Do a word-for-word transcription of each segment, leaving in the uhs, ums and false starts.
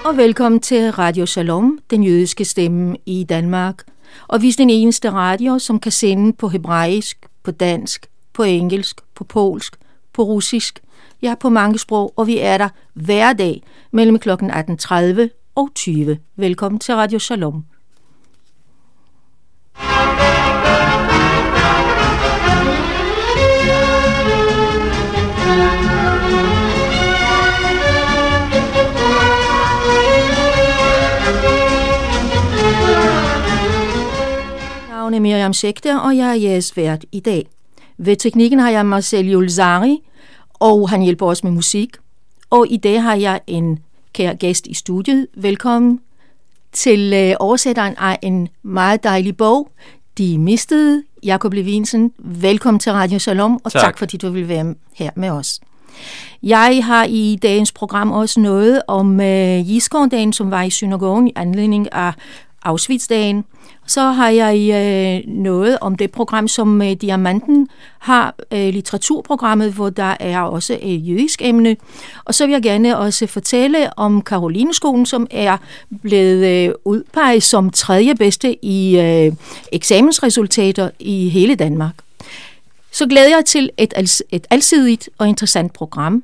og velkommen til Radio Shalom, den jødiske stemme i Danmark. Og vi er den eneste radio, som kan sende på hebraisk, på dansk, på engelsk, på polsk, på russisk. Ja, på mange sprog, og vi er der hver dag mellem klokken atten tredive og tyve. Velkommen til Radio Shalom. Jeg er Miriam Schechter, og jeg er jeres vært i dag. Ved teknikken har jeg Marcel Julzari, og han hjælper os med musik. Og i dag har jeg en kær gæst i studiet. Velkommen til øh, oversætteren af en meget dejlig bog, De Mistede, Jakob Levinsen. Velkommen til Radio Shalom, og tak, tak fordi du vil være her med os. Jeg har i dagens program også noget om øh, Jiskon-dagen, som var i synagogen i anledning af Auschwitz-dagen. Så har jeg øh, noget om det program, som øh, Diamanten har, øh, litteraturprogrammet, hvor der er også et jødisk emne. Og så vil jeg gerne også fortælle om Karolineskolen, som er blevet øh, udpeget som tredje bedste i øh, eksamensresultater i hele Danmark. Så glæder jeg til et, als- et alsidigt og interessant program.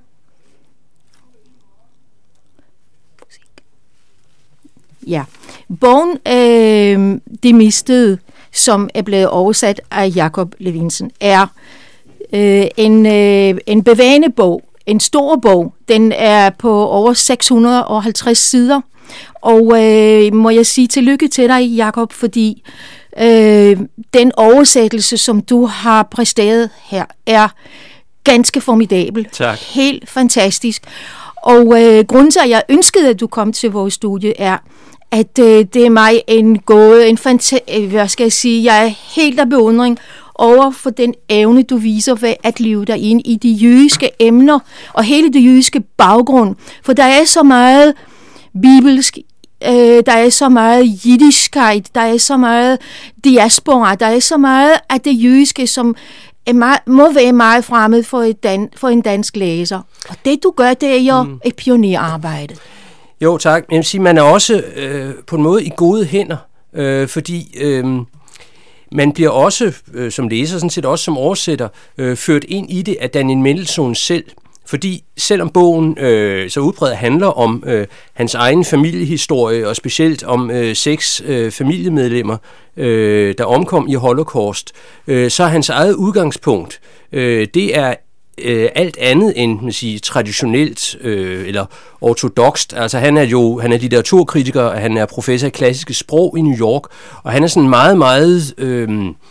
Ja, bogen øh, De Mistede, som er blevet oversat af Jakob Levinsen, er øh, en, øh, en bevægende bog, en stor bog. Den er på over seks hundrede og halvtreds sider, og øh, må jeg sige tillykke til dig, Jakob, fordi øh, den oversættelse, som du har præsteret her, er ganske formidabel. Tak. Helt fantastisk. Og øh, grunden til, at jeg ønskede, at du kom til vores studie, er, at øh, det er mig en gåde, en fanta- hvad skal jeg sige, jeg er helt af beundring over for den evne, du viser ved at leve dig ind i de jødiske emner og hele det jødiske baggrund. For der er så meget bibelsk, øh, der er så meget jiddischkeit, der er så meget diaspora, der er så meget af det jødiske, som er meget, må være meget fremmed for, et dan- for en dansk læser. Og det du gør, det er jo mm. et pionerarbejde. Jo, tak. Jeg vil sige, man er også øh, på en måde i gode hænder, øh, fordi øh, man bliver også, øh, som læser, sådan set også som oversætter, øh, ført ind i det af Daniel Mendelssohn selv. Fordi selvom bogen øh, så udbredt handler om øh, hans egen familiehistorie, og specielt om øh, seks øh, familiemedlemmer, øh, der omkom i Holocaust, øh, så er hans eget udgangspunkt, øh, det er Øh, alt andet end man siger, traditionelt øh, eller ortodokst. Altså han er jo han er litteraturkritiker, han er professor i klassiske sprog i New York, og han er sådan meget, meget øh,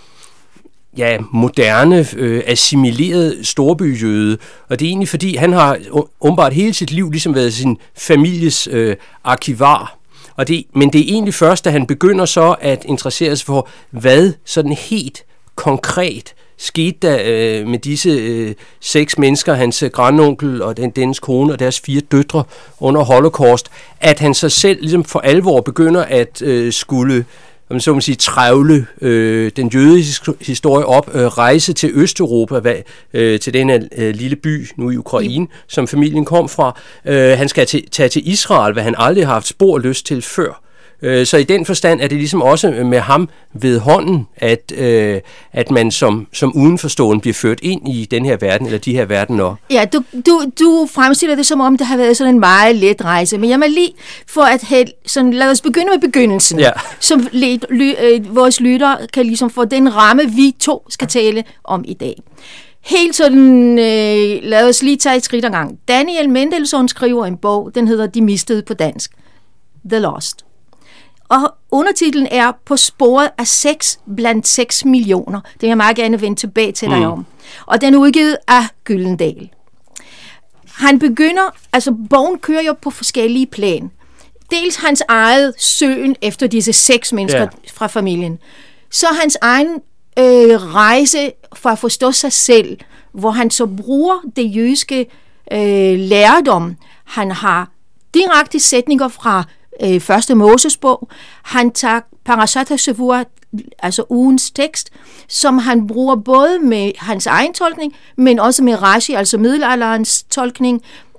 ja, moderne, øh, assimileret storbyjøde, og det er egentlig fordi, han har åbenbart hele sit liv ligesom været sin families øh, arkivar. Og det, men det er egentlig først, da han begynder så at interessere sig for, hvad sådan helt konkret skete der øh, med disse øh, seks mennesker, hans øh, grandonkel og den, dennes kone og deres fire døtre under Holocaust, at han så selv ligesom for alvor begynder at øh, skulle, om så man sige, trævle øh, den jødiske historie op, øh, rejse til Østeuropa, hvad, øh, til den her øh, lille by nu i Ukraine, mm. som familien kom fra. Øh, han skal til, tage til Israel, hvad han aldrig har haft spor lyst til før. Så i den forstand er det ligesom også med ham ved hånden, at, øh, at man som, som udenforstående bliver ført ind i den her verden, eller de her verdener. Ja, du, du, du fremstiller det som om, det har været sådan en meget let rejse, men jeg må lige for at have, sådan, lad os begynde med begyndelsen, ja. som let, ly, øh, vores lytter kan ligesom få den ramme, vi to skal tale om i dag. Helt sådan, øh, lad os lige tage et skridt ad gang. Daniel Mendelssohn skriver en bog, den hedder De Mistede på dansk, The Lost. Og undertitlen er På sporet af seks blandt seks millioner. Det vil jeg meget gerne vende tilbage til dig mm. om. Og den er udgivet af Gyldendal. Han begynder, altså bogen kører jo på forskellige plan. Dels hans eget søgen efter disse seks mennesker yeah. fra familien. Så hans egen øh, rejse for at forstå sig selv, hvor han så bruger det jødiske øh, lærdom. Han har direkte sætninger fra øh, første Mosesbog. Han tager Parashat HaShavua, altså ugens tekst, som han bruger både med hans egen tolkning, men også med Rashi, altså middelalderens tolkning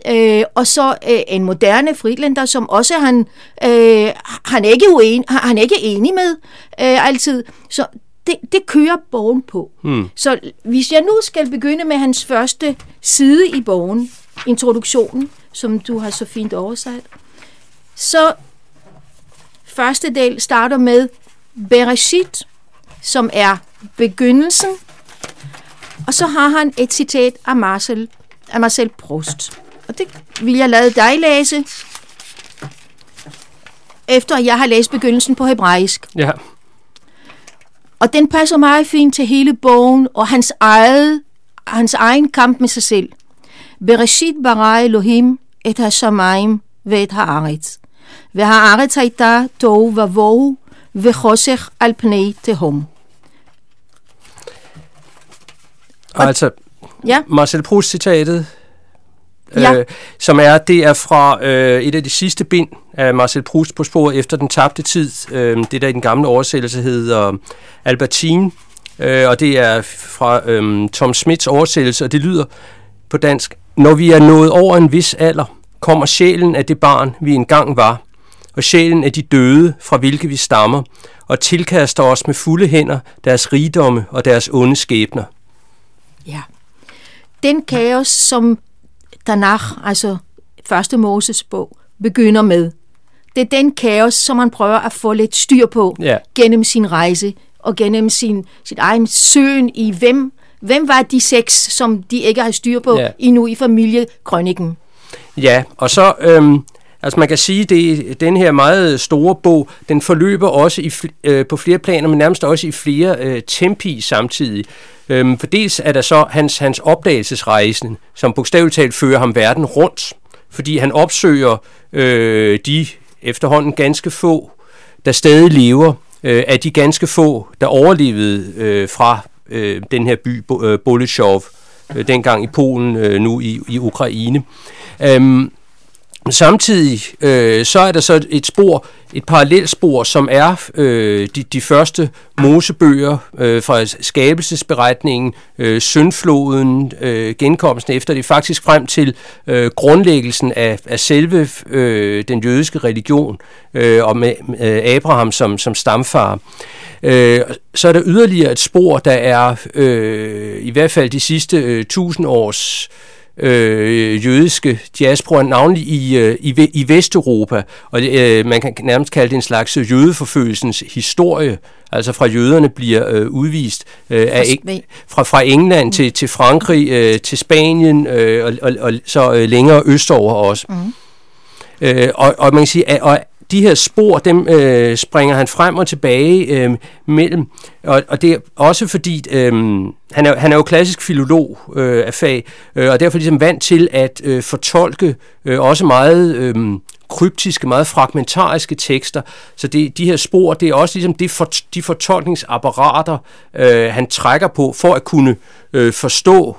øh, og så øh, en moderne frilander, som også han, øh, han, er ikke uen, han er ikke enig med øh, altid. Så det, det kører bogen på. Mm. Så hvis jeg nu skal begynde med hans første side i bogen, introduktionen, som du har så fint oversat, så første del starter med Bereshit, som er begyndelsen, og så har han et citat af Marcel, af Marcel Proust. Og det vil jeg lade dig læse, efter jeg har læst begyndelsen på hebraisk. Ja. Og den passer meget fint til hele bogen, og hans, eget, hans egen kamp med sig selv. Bereshit bara Elohim et ha-shamayim ve'et ha'aretz. Ve'ha'aretz hayta tohu vavohu ve'chosech al pnei tehom. Altså, ja. Marcel Proust-citatet, ja. øh, som er, det er fra øh, et af de sidste bind af Marcel Proust på sporet efter den tabte tid. Øh, det der i den gamle oversættelse hedder Albertine, øh, og det er fra øh, Tom Smiths oversættelse, og det lyder på dansk: Når vi er nået over en vis alder, kommer sjælen af det barn, vi engang var, og sjælen af de døde, fra hvilke vi stammer, og tilkaster os med fulde hænder deres rigdomme og deres onde skæbner. Ja. Den kaos, som Tanakh, altså første Moses bog, begynder med, det er den kaos, som man prøver at få lidt styr på ja. gennem sin rejse og gennem sin, sit egen søgen i, hvem, hvem var de seks, som de ikke har styr på ja. endnu i familiekrøniken. Ja, og så... Øhm Altså man kan sige, at den her meget store bog, den forløber også i, øh, på flere planer, men nærmest også i flere øh, tempi samtidig. Øhm, for dels er der så hans, hans opdagelsesrejsen, som bogstaveligt talt fører ham verden rundt, fordi han opsøger øh, de efterhånden ganske få, der stadig lever, øh, af de ganske få, der overlevede øh, fra øh, den her by, øh, Boleshov, øh, dengang i Polen, øh, nu i, i Ukraine. Øhm, Samtidig øh, så er der så et spor, et parallelspor, som er øh, de, de første Mosebøger øh, fra skabelsesberetningen, øh, syndfloden, øh, genkomsten efter det, faktisk frem til øh, grundlæggelsen af, af selve øh, den jødiske religion, øh, og med øh, Abraham som, som stamfar. Øh, så er der yderligere et spor, der er øh, i hvert fald de sidste øh, tusind års Øh, jødiske diaspora, navnlig i, øh, i, i Vesteuropa, og øh, man kan nærmest kalde det en slags jødeforfølgelsens historie, altså fra jøderne bliver øh, udvist øh, af, fra, fra England til, til Frankrig, øh, til Spanien, øh, og, og, og så øh, længere østover også. Mm. Øh, og, og man kan sige, at og de her spor, dem øh, springer han frem og tilbage øh, mellem, og, og det er også fordi, øh, han, er, han er jo klassisk filolog øh, af fag, øh, og derfor ligesom vant til at øh, fortolke øh, også meget øh, kryptiske, meget fragmentariske tekster, så det, de her spor, det er også ligesom det for, de fortolkningsapparater, øh, han trækker på, for at kunne øh, forstå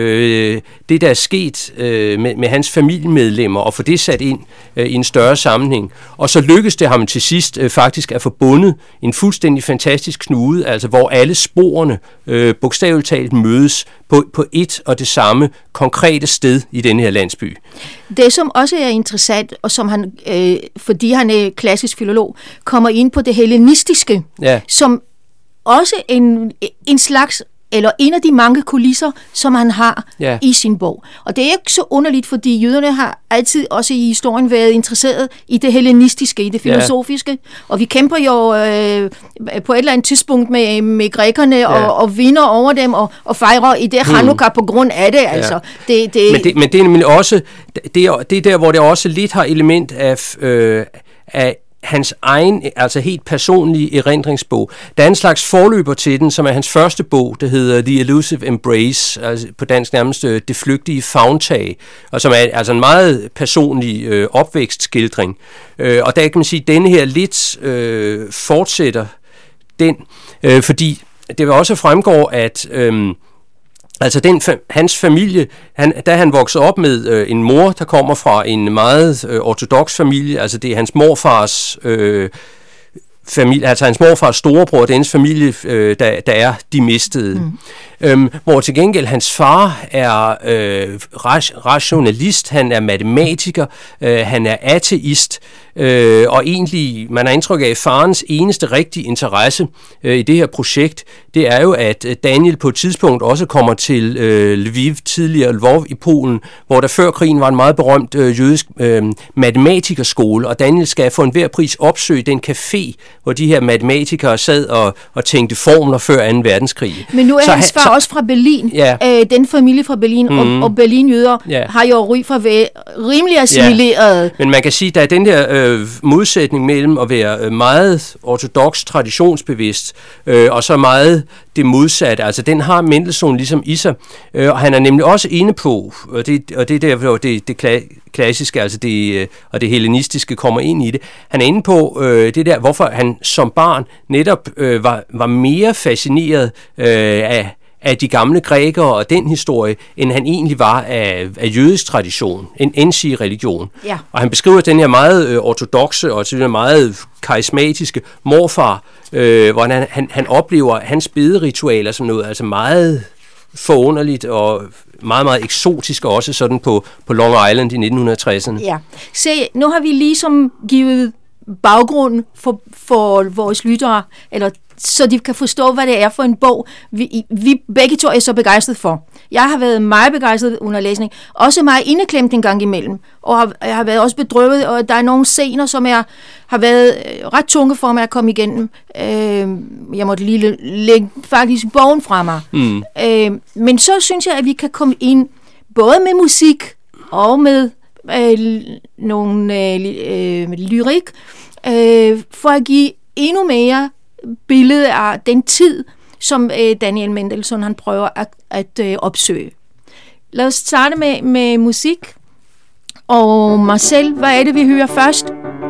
Øh, det, der er sket øh, med, med hans familiemedlemmer, og få det sat ind øh, i en større sammenhæng. Og så lykkes det ham til sidst øh, faktisk at få bundet en fuldstændig fantastisk knude, altså hvor alle sporene øh, bogstaveligt talt mødes på, på et og det samme konkrete sted i denne her landsby. Det, som også er interessant, og som han, øh, fordi han er klassisk filolog, kommer ind på det hellenistiske, ja. som også en, en slags eller en af de mange kulisser, som han har yeah. i sin bog. Og det er ikke så underligt, fordi jøderne har altid også i historien været interesseret i det hellenistiske, i det filosofiske, yeah. og vi kæmper jo øh, på et eller andet tidspunkt med, med grækerne yeah. og, og vinder over dem og, og fejrer i det Hanukkah hmm. på grund af det. Altså. Yeah. Det, det, men, det, men det er nemlig også, det er, det er der, hvor det også lidt har element af, øh, af hans egen, altså helt personlige erindringsbog. Der er en slags forløber til den, som er hans første bog, der hedder The Elusive Embrace, altså på dansk nærmest Det flygtige favntag, og som er altså en meget personlig øh, opvækstskildring. Øh, og der kan man sige, at denne her lidt øh, fortsætter den, øh, fordi det vil også fremgår, at øh, altså den, hans familie, han, da han voksede op med øh, en mor, der kommer fra en meget øh, ortodoks familie, altså det er hans morfars øh, familie, altså hans morfars storebror, dennes familie, øh, der, der er de mistede. Mm. Øhm, hvor til gengæld hans far er øh, rationalist, han er matematiker, øh, han er ateist, øh, og egentlig, man har indtryk af, at farens eneste rigtige interesse øh, i det her projekt, det er jo, at Daniel på et tidspunkt også kommer til øh, Lviv, tidligere Lvov i Polen, hvor der før krigen var en meget berømt øh, jødisk øh, matematikerskole, og Daniel skal for enhver pris opsøge den café, hvor de her matematikere sad og, og tænkte formler før anden verdenskrig. Men nu er så hans far så, også fra Berlin. Ja. Øh, den familie fra Berlin, mm. og, og Berlinjøder ja. har jo ry for at være rimelig assimileret. Ja. Men man kan sige, at der er den der øh, modsætning mellem at være meget ortodox, traditionsbevidst, øh, og så meget det modsatte. Altså den har Mendelssohn ligesom i sig, øh, og han er nemlig også inde på, og det, og det er der, hvor det, det klassiske, altså det, og det hellenistiske kommer ind i det. Han er inde på øh, det der, hvorfor han som barn netop øh, var, var mere fascineret øh, af af de gamle grækere og den historie, end han egentlig var af, af jødisk tradition, en ensi-religion. Ja. Og han beskriver den her meget øh, ortodokse og den meget karismatiske morfar, øh, hvor han, han, han oplever hans bederitualer som noget altså meget forunderligt og meget, meget eksotisk også sådan på, på Long Island i nitten tresserne. Ja. Se, nu har vi ligesom givet baggrund for, for vores lyttere, eller så de kan forstå, hvad det er for en bog, vi, vi begge to er så begejstret for. Jeg har været meget begejstret under læsning, også meget indeklemt en gang imellem, og har, jeg har været også bedrøvet, og der er nogle scener, som er, har været ret tunge for mig at komme igennem. Øh, jeg måtte lige lægge faktisk bogen fra mig. Mm. Øh, men så synes jeg, at vi kan komme ind, både med musik og med øh, nogle øh, lyrik, øh, for at give endnu mere billede af den tid, som øh, Daniel Mendelssohn han prøver at, at øh, opsøge. Lad os starte med, med musik. Og Marcel, hvad er det, vi hører først?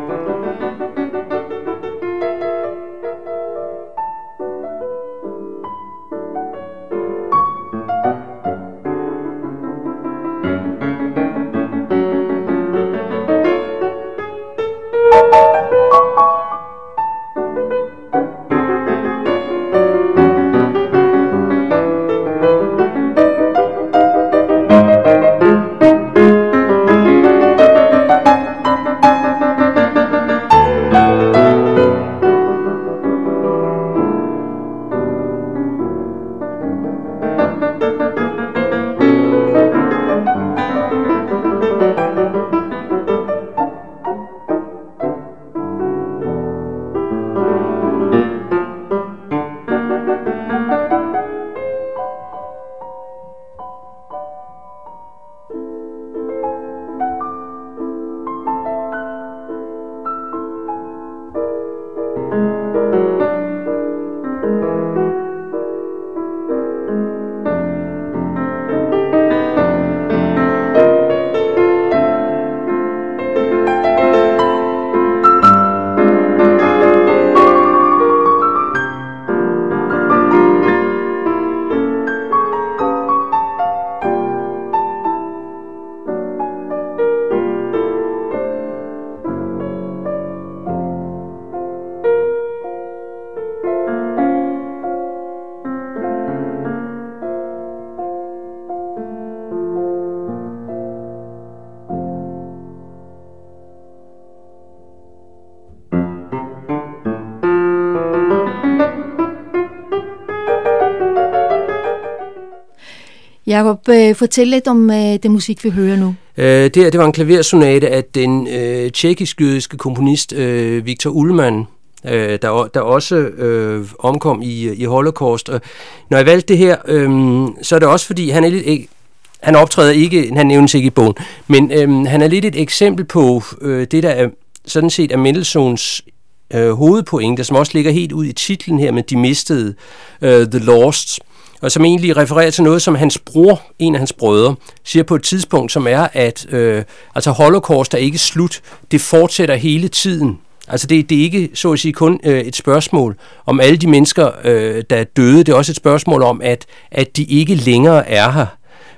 Jakob, øh, fortæl lidt om øh, det musik, vi hører nu. Øh, det, det var en klaversonate af den øh, tjekkisk-jødiske komponist øh, Viktor Ullmann, øh, der, der også øh, omkom i, i Holocaust. Og når jeg valgte det her, øh, så er det også fordi, han er lidt... Ikke, han optræder ikke, han nævnes ikke i bogen, men øh, han er lidt et eksempel på øh, det, der er sådan set er Mendelssohns øh, hovedpointe, som også ligger helt ud i titlen her med De mistede, øh, The Lost, og som egentlig refererer til noget, som hans bror, en af hans brødre, siger på et tidspunkt, som er, at øh, altså Holocaust er ikke slut, det fortsætter hele tiden. Altså det, det er ikke, så at sige, kun øh, et spørgsmål om alle de mennesker, øh, der er døde, det er også et spørgsmål om, at, at de ikke længere er her.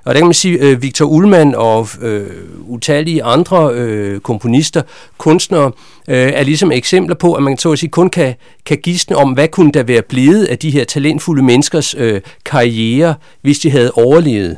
og der kan man sige, øh, Victor Ullmann og øh, utallige andre øh, komponister, kunstnere, øh, er ligesom eksempler på, at man så at sige kun kan, kan gisne om, hvad kunne der være blevet af de her talentfulde menneskers øh, karriere, hvis de havde overlevet.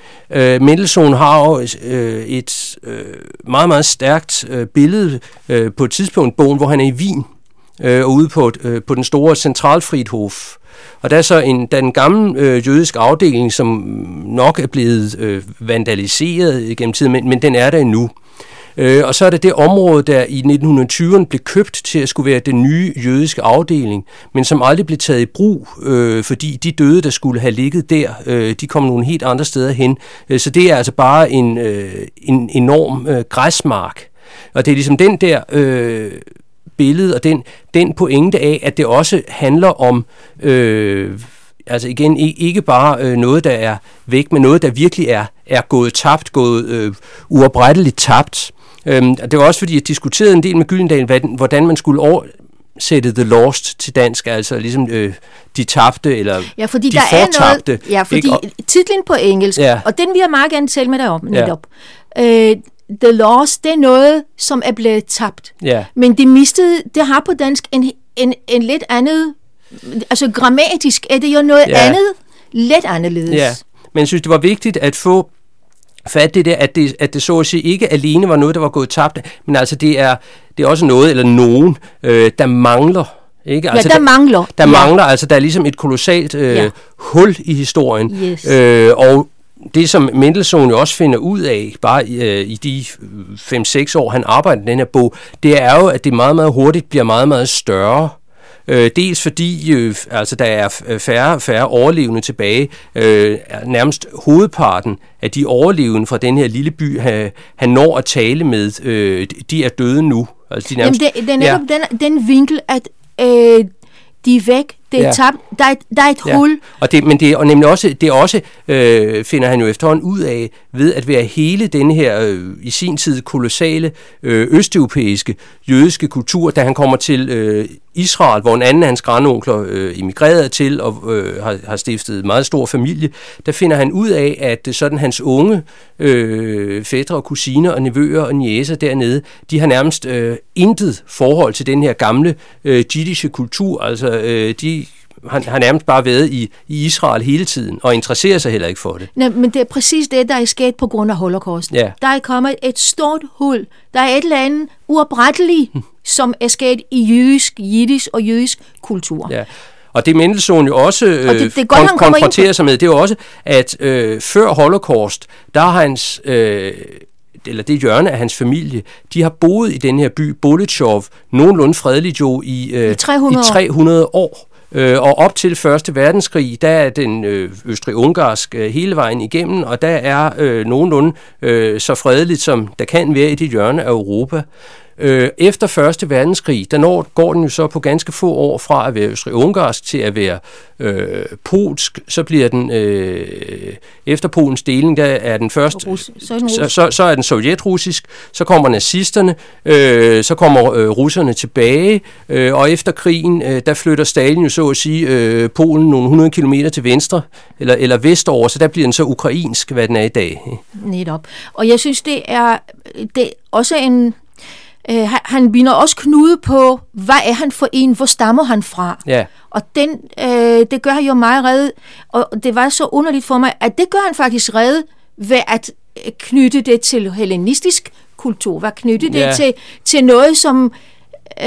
Øh, Mendelssohn har jo øh, et øh, meget, meget stærkt øh, billede øh, på et tidspunkt, bogen, hvor han er i Wien, øh, og ude på, øh, på den store Centralfriedhof. Og der er så en, der er en gammel øh, jødisk afdeling, som nok er blevet øh, vandaliseret gennem tiden, men, men den er der endnu. Øh, og så er det det område, der i nitten tyverne blev købt til at skulle være den nye jødiske afdeling, men som aldrig blev taget i brug, øh, fordi de døde, der skulle have ligget der, øh, de kom nogle helt andre steder hen. Øh, så det er altså bare en, øh, en enorm øh, græsmark. Og det er ligesom den der øh, billede og den, den pointe af, at det også handler om... Øh, Altså igen, ikke bare øh, noget, der er væk, men noget, der virkelig er, er gået tabt, gået øh, uopretteligt tabt. Øhm, det var også fordi, jeg diskuterede en del med Gyldendal, hvordan man skulle oversætte The Lost til dansk, altså ligesom øh, de tabte, eller ja, fordi de der fortabte. Er noget, ja, fordi og, titlen på engelsk, ja. Og den vil jeg meget gerne tale med dig om netop. Ja. Øh, The Lost, det er noget, som er blevet tabt. Ja. Men det mistede, det har på dansk en, en, en lidt andet... Altså grammatisk er det jo noget ja. andet, lidt anderledes. Ja, men jeg synes, det var vigtigt at få fat det der, at det, at det så at sige ikke alene var noget, der var gået tabt, men altså det er, det er også noget, eller nogen, øh, der mangler. Ikke? Altså, ja, der, der mangler. Der ja. mangler, altså der er ligesom et kolossalt øh, ja. hul i historien. Yes. Øh, og det, som Mendelssohn jo også finder ud af, bare øh, i de fem seks år, han arbejder med den her bog, det er jo, at det meget, meget hurtigt bliver meget, meget større. Øh, dels fordi øh, altså der er færre færre overlevende tilbage. Øh, nærmest hovedparten af de overlevende fra den her lille by, han, han når at tale med, øh, de er døde nu. Altså, de nærmest, Jamen det, det er netop ja. den, den vinkel, at øh, de er væk. Det er ja. tabt. Der er, der er et ja. hul. Og det, men det er nemlig også, det er også øh, finder han jo efterhånden ud af, ved at være hele denne her, øh, i sin tid kolossale, øh, østeuropæiske, jødiske kultur, da han kommer til øh, Israel, hvor en anden af hans grandonkler øh, emigrerede til og øh, har, har stiftet meget stor familie, der finder han ud af, at sådan hans unge øh, fætre og kusiner og nevøer og niecer dernede, de har nærmest øh, intet forhold til den her gamle øh, jiddische kultur, altså øh, de Han har nærmest bare været i, i Israel hele tiden, og interesserer sig heller ikke for det. Nej, men det er præcis det, der er sket på grund af Holocaust. Ja. Der er kommet et stort hul. Der er et eller andet uopretteligt, hm. som er sket i jødisk, jiddisch og jødisk kultur. Ja. Og det Mendelssohn jo også øh, det, det godt, kon- konfronterer sig med, det er jo også, at øh, før Holocaust, der har hans... Øh, eller det hjørne af hans familie, de har boet i den her by, Bolitschov, nogenlunde fredeligt jo i, øh, I tre hundrede, i tre hundrede år. Øh, og op til Første Verdenskrig, der er den øh, østrig-ungarsk øh, hele vejen igennem, og der er øh, nogenlunde øh, så fredeligt, som der kan være i det hjørne af Europa. Øh, efter Første Verdenskrig, der når, går den jo så på ganske få år fra at være østrig-ungarsk til at være øh, polsk, så bliver den, øh, efter Polens deling, der er den først, Rus, så, er den så, så, så er den sovjetrussisk, så kommer nazisterne, øh, så kommer øh, russerne tilbage, øh, og efter krigen, øh, der flytter Stalin jo så at sige øh, Polen nogle hundrede kilometer til venstre, eller, eller vestover, så der bliver den så ukrainsk, hvad den er i dag. Netop. Og jeg synes, det er, det er også en... Uh, han binder også knude på, hvad er han for en, hvor stammer han fra? Ja. Og den, uh, det gør jo mig redde, og det var så underligt for mig, at det gør han faktisk redde ved at knytte det til hellenistisk kultur, ved at knytte det ja. til, til noget, som... Uh,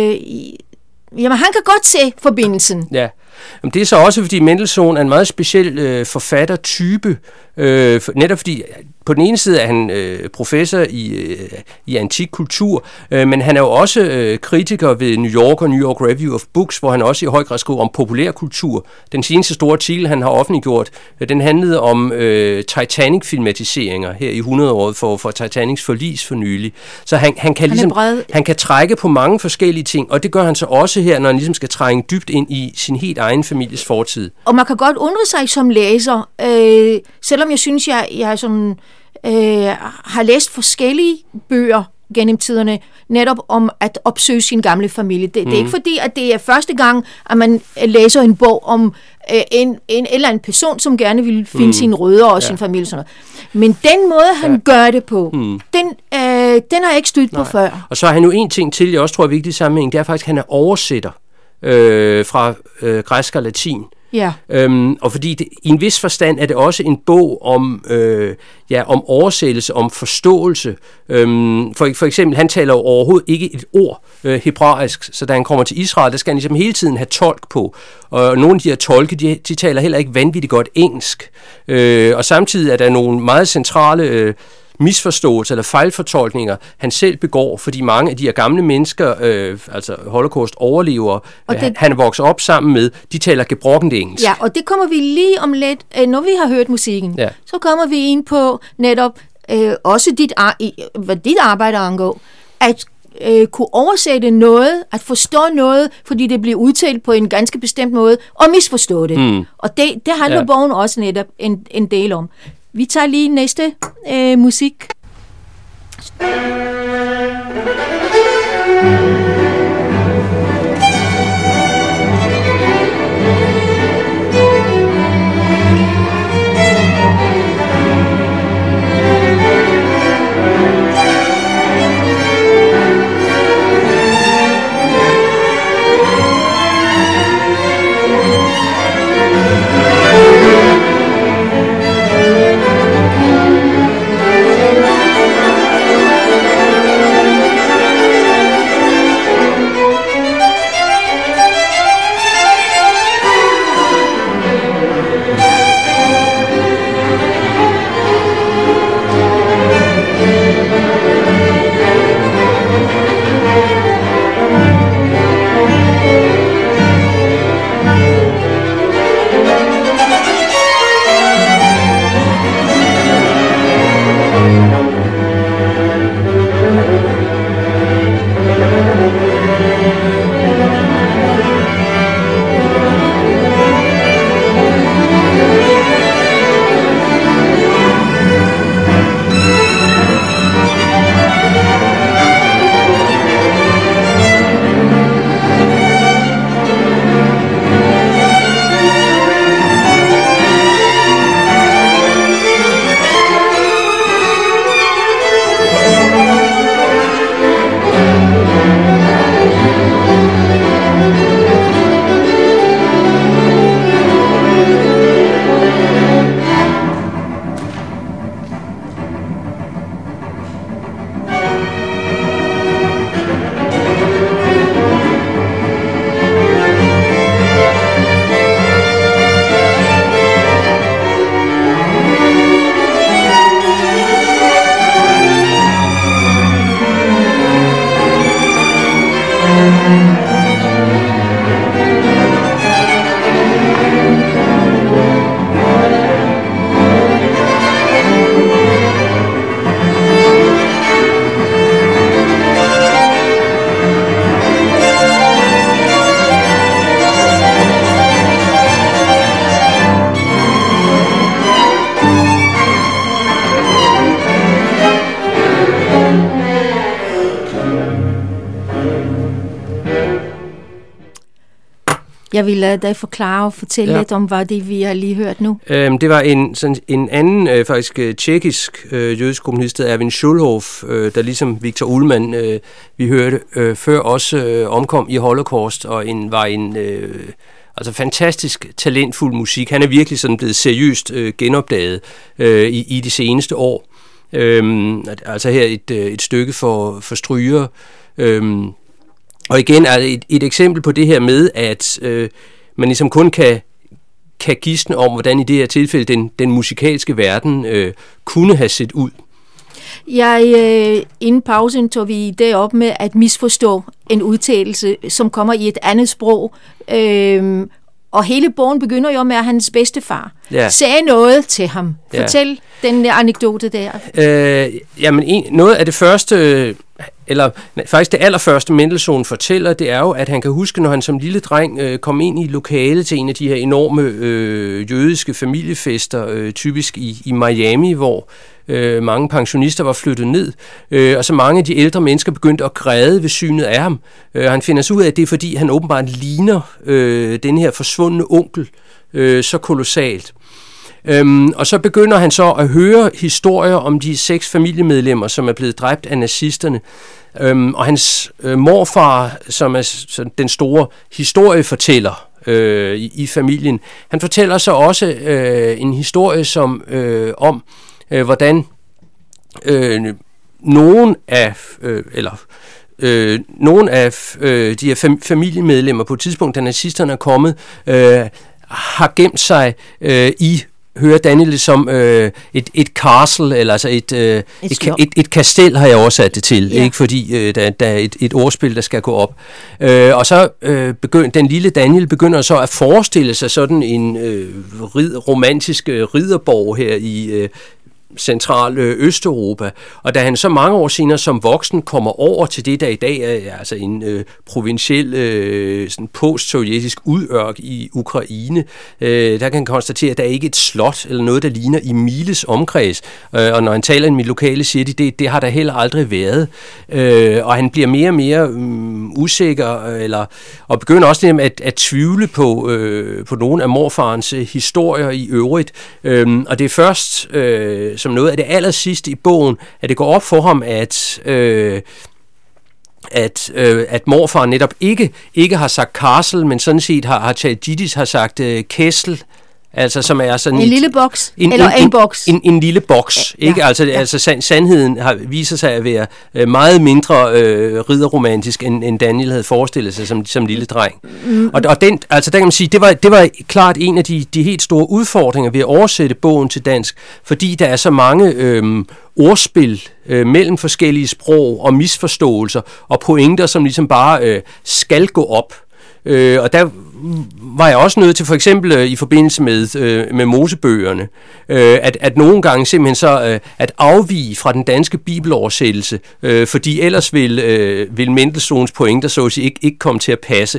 jamen, han kan godt se forbindelsen. Ja. Jamen, det er så også, fordi Mendelssohn er en meget speciel øh, forfattertype, øh, for, netop fordi på den ene side er han øh, professor i, øh, i antik kultur, øh, men han er jo også øh, kritiker ved New York og New York Review of Books, hvor han også i høj grad skriver om populærkultur. Den seneste store artikel, han har offentliggjort, øh, den handlede om øh, Titanic-filmatiseringer her i hundrede-året for, for Titanics forlis for nylig. Så han, han, kan ligesom, han, han kan trække på mange forskellige ting, og det gør han så også her, når han ligesom skal trænge dybt ind i sin helt egen families fortid. Og man kan godt undre sig som læser, øh, selvom jeg synes, jeg, jeg sådan, øh, har læst forskellige bøger gennem tiderne, netop om at opsøge sin gamle familie. Det, mm. det er ikke fordi, at det er første gang, at man læser en bog om øh, en, en eller anden person, som gerne vil finde mm. sine rødder og ja. sin familie. Sådan noget. Men den måde, han ja. gør det på, mm. den, øh, den har jeg ikke stødt på før. Og så har han jo en ting til, jeg også tror er vigtig i sammenhæng, det er faktisk, at han er oversætter øh, fra øh, græsk og latin. Ja. Øhm, og fordi det, i en vis forstand er det også en bog om, øh, ja, om oversættelse, om forståelse. Øhm, for, for eksempel, han taler jo overhovedet ikke et ord øh, hebraisk, så da han kommer til Israel, der skal han ligesom hele tiden have tolk på. Og nogle af de her tolke, de, de taler heller ikke vanvittigt godt engelsk. Øh, og samtidig er der nogle meget centrale øh, misforståelser eller fejlfortolkninger, han selv begår, fordi mange af de her gamle mennesker, øh, altså holocaust-overlevere, det, han, han vokser op sammen med, de taler gebrokkent engelsk. Ja, og det kommer vi lige om lidt, når vi har hørt musikken, ja. så kommer vi ind på netop øh, også dit, hvad dit arbejde angår, at øh, kunne oversætte noget, at forstå noget, fordi det bliver udtalt på en ganske bestemt måde, og misforstå det. Mm. Og det, det handler ja. bogen også netop en, en del om. Vi tager lige næste øh, musik. Jeg vil lade dig forklare og fortælle ja. lidt om, hvad det vi har lige hørt nu. Øhm, det var en, sådan, en anden, øh, faktisk øh, tjekkisk øh, jødisk komponist, Erwin Schulhoff, øh, der ligesom Victor Ullmann, øh, vi hørte øh, før, også øh, omkom i Holocaust, og en, var en øh, altså fantastisk talentfuld musik. Han er virkelig sådan blevet seriøst øh, genopdaget øh, i, i de seneste år. Øhm, altså her et, øh, et stykke for, for stryger. Øhm, Og igen er det et, et eksempel på det her med, at øh, man ligesom kun kan, kan gisne om, hvordan i det her tilfælde den, den musikalske verden øh, kunne have set ud. Jeg, øh, inden pausen tog vi det op med at misforstå en udtalelse, som kommer i et andet sprog. Øh, og hele bogen begynder jo med, at hans bedstefar ja. sagde noget til ham. Fortæl ja. den anekdote der. Øh, jamen, en, noget af det første... Eller faktisk det allerførste Mendelssohn fortæller, det er jo, at han kan huske, når han som lille dreng øh, kom ind i lokalet til en af de her enorme øh, jødiske familiefester, øh, typisk i, i Miami, hvor øh, mange pensionister var flyttet ned, øh, og så mange af de ældre mennesker begyndte at græde ved synet af ham. Øh, han finder sig ud af, at det er, fordi han åbenbart ligner øh, den her forsvundne onkel, øh, så kolossalt. Øhm, og så begynder han så at høre historier om de seks familiemedlemmer, som er blevet dræbt af nazisterne. Øhm, og hans øh, morfar, som er så den store historiefortæller øh, i, i familien, han fortæller så også øh, en historie som øh, om, øh, hvordan øh, nogen af, øh, eller øh, nogen af øh, de her familiemedlemmer på et tidspunkt, da nazisterne er kommet, øh, har gemt sig øh, i, hører Daniel det som øh, et, et castle, eller altså et, øh, et, et, et, et kastel, har jeg oversat det til, ja. Ikke fordi øh, der, der er et, et ordspil, der skal gå op. Øh, og så øh, begynd, den lille Daniel begynder så at forestille sig sådan en øh, rid, romantisk øh, ridderborg her i øh, central Østeuropa, og da han så mange år senere som voksen kommer over til det, der i dag er altså en øh, provinciel øh, sådan post-sovjetisk udørk i Ukraine, øh, der kan han konstatere, at der er ikke et slot eller noget, der ligner i miles omkreds, øh, og når han taler i mit lokale, siger de, det, det har der heller aldrig været, øh, og han bliver mere og mere um, usikker, eller, og begynder også at, at tvivle på, øh, på nogle af morfarens øh, historier i øvrigt, øh, og det er først øh, som noget af det aller sidste i bogen, at det går op for ham, at øh, at, øh, at morfar netop ikke, ikke har sagt Castle, men sådan set har, har talt jiddisch, har sagt øh, Kessel, altså som er sådan en et, lille boks, en, eller en, en boks. En, en, en lille boks, ja, ikke? Ja, altså, ja. altså sand, sandheden har, viser sig at være øh, meget mindre øh, ridderromantisk, end, end Daniel havde forestillet sig som, som lille dreng. Mm. Og, og den, altså der kan man sige, det var, det var klart en af de, de helt store udfordringer ved at oversætte bogen til dansk, fordi der er så mange øh, ordspil øh, mellem forskellige sprog og misforståelser og pointer, som ligesom bare øh, skal gå op. Øh, og der var jeg også nødt til, for eksempel øh, i forbindelse med, øh, med Mosebøgerne, øh, at, at nogle gange simpelthen så øh, at afvige fra den danske bibeloversættelse, øh, fordi ellers vil, øh, vil Mendelssohns pointer så at sige ikke, ikke komme til at passe.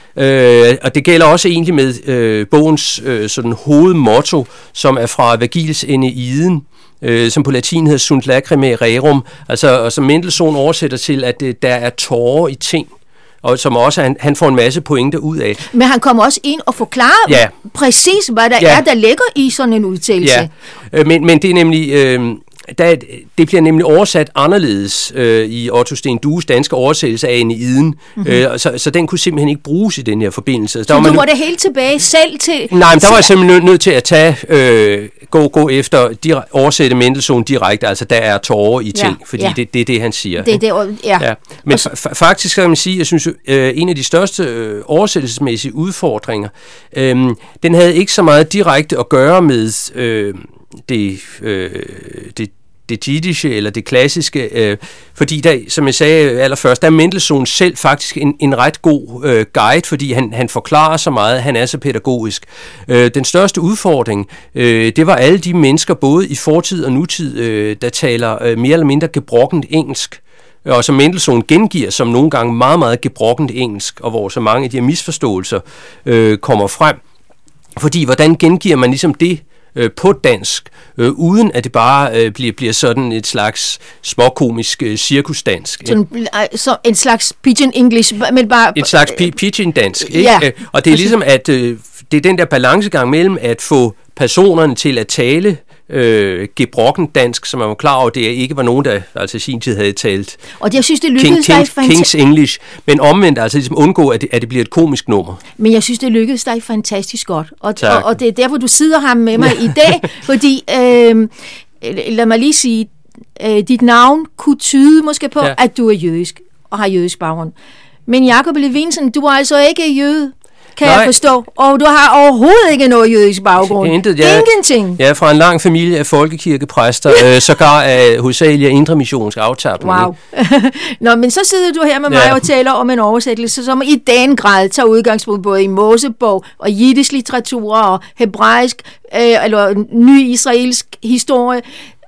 Øh, og det gælder også egentlig med øh, bogens øh, sådan hovedmotto, som er fra Vergils Eneiden, øh, som på latin hedder Sunt lacrimae rerum, altså, og som Mendelssohn oversætter til, at øh, der er tårer i ting, og som også han, han får en masse pointer ud af. Men han kommer også ind og forklarer ja. præcis, hvad der ja. er, der ligger i sådan en udtalelse. Ja, men, men det er nemlig... Øh, Der, det bliver nemlig oversat anderledes øh, i Otto Sten Dues danske oversættelse af Eneiden, mm-hmm. øh, så, så den kunne simpelthen ikke bruges i den her forbindelse. Så, så du må da helt tilbage selv til... Nej, men der var jeg simpelthen nødt til at tage, øh, gå, gå efter, dire, oversætte Mendelssohn direkte, altså der er tårer i ting, ja, fordi ja. Det, det er det, han siger. Det, det, ja. Ja. Men f- f- faktisk kan man sige, jeg synes, øh, en af de største øh, oversættelsesmæssige udfordringer, øh, den havde ikke så meget direkte at gøre med øh, det, øh, det det jiddische eller det klassiske, øh, fordi der, som jeg sagde allerførst, der er Mendelssohn selv faktisk en, en ret god øh, guide, fordi han, han forklarer så meget, han er så pædagogisk. Øh, den største udfordring, øh, det var alle de mennesker, både i fortid og nutid, øh, der taler øh, mere eller mindre gebrokkent engelsk, og som Mendelssohn gengiver som nogle gange meget, meget gebrokkent engelsk, og hvor så mange af de her misforståelser øh, kommer frem. Fordi hvordan gengiver man ligesom det på dansk, øh, uden at det bare øh, bliver, bliver sådan et slags småkomisk øh, cirkusdansk. Sådan, så en slags pidgin english, men bare... Et slags pi- pidgin dansk, ikke? Ja. Og det er ligesom, at øh, det er den der balancegang mellem at få personerne til at tale øh, gebrokken dansk, som man var klar over, det ikke var nogen, der altså i sin tid havde talt og det, jeg synes, det lykkedes King, dig King, King's English, men omvendt altså ligesom undgå, at det, at det bliver et komisk nummer. Men jeg synes, det lykkedes dig fantastisk godt, og, og, og det er derfor, du sidder her med mig i dag, fordi, øh, lad mig lige sige, øh, dit navn kunne tyde måske på, ja. at du er jødisk, og har jødisk baggrund. Men Jakob Levinsen, du er altså ikke jøde, kan Nej. jeg forstå. Og du har overhovedet ikke noget jødisk baggrund. Intet, ja. Ingenting. Ja, fra en lang familie af folkekirkepræster, øh, sågar af hovedsageligt indremissionsk aftapning. Wow. Nå, men så sidder du her med mig ja. og taler om en oversættelse, som i den grad tager udgangspunkt både i Mosebog og jiddisch litteratur og hebraisk, øh, eller ny israelsk historie.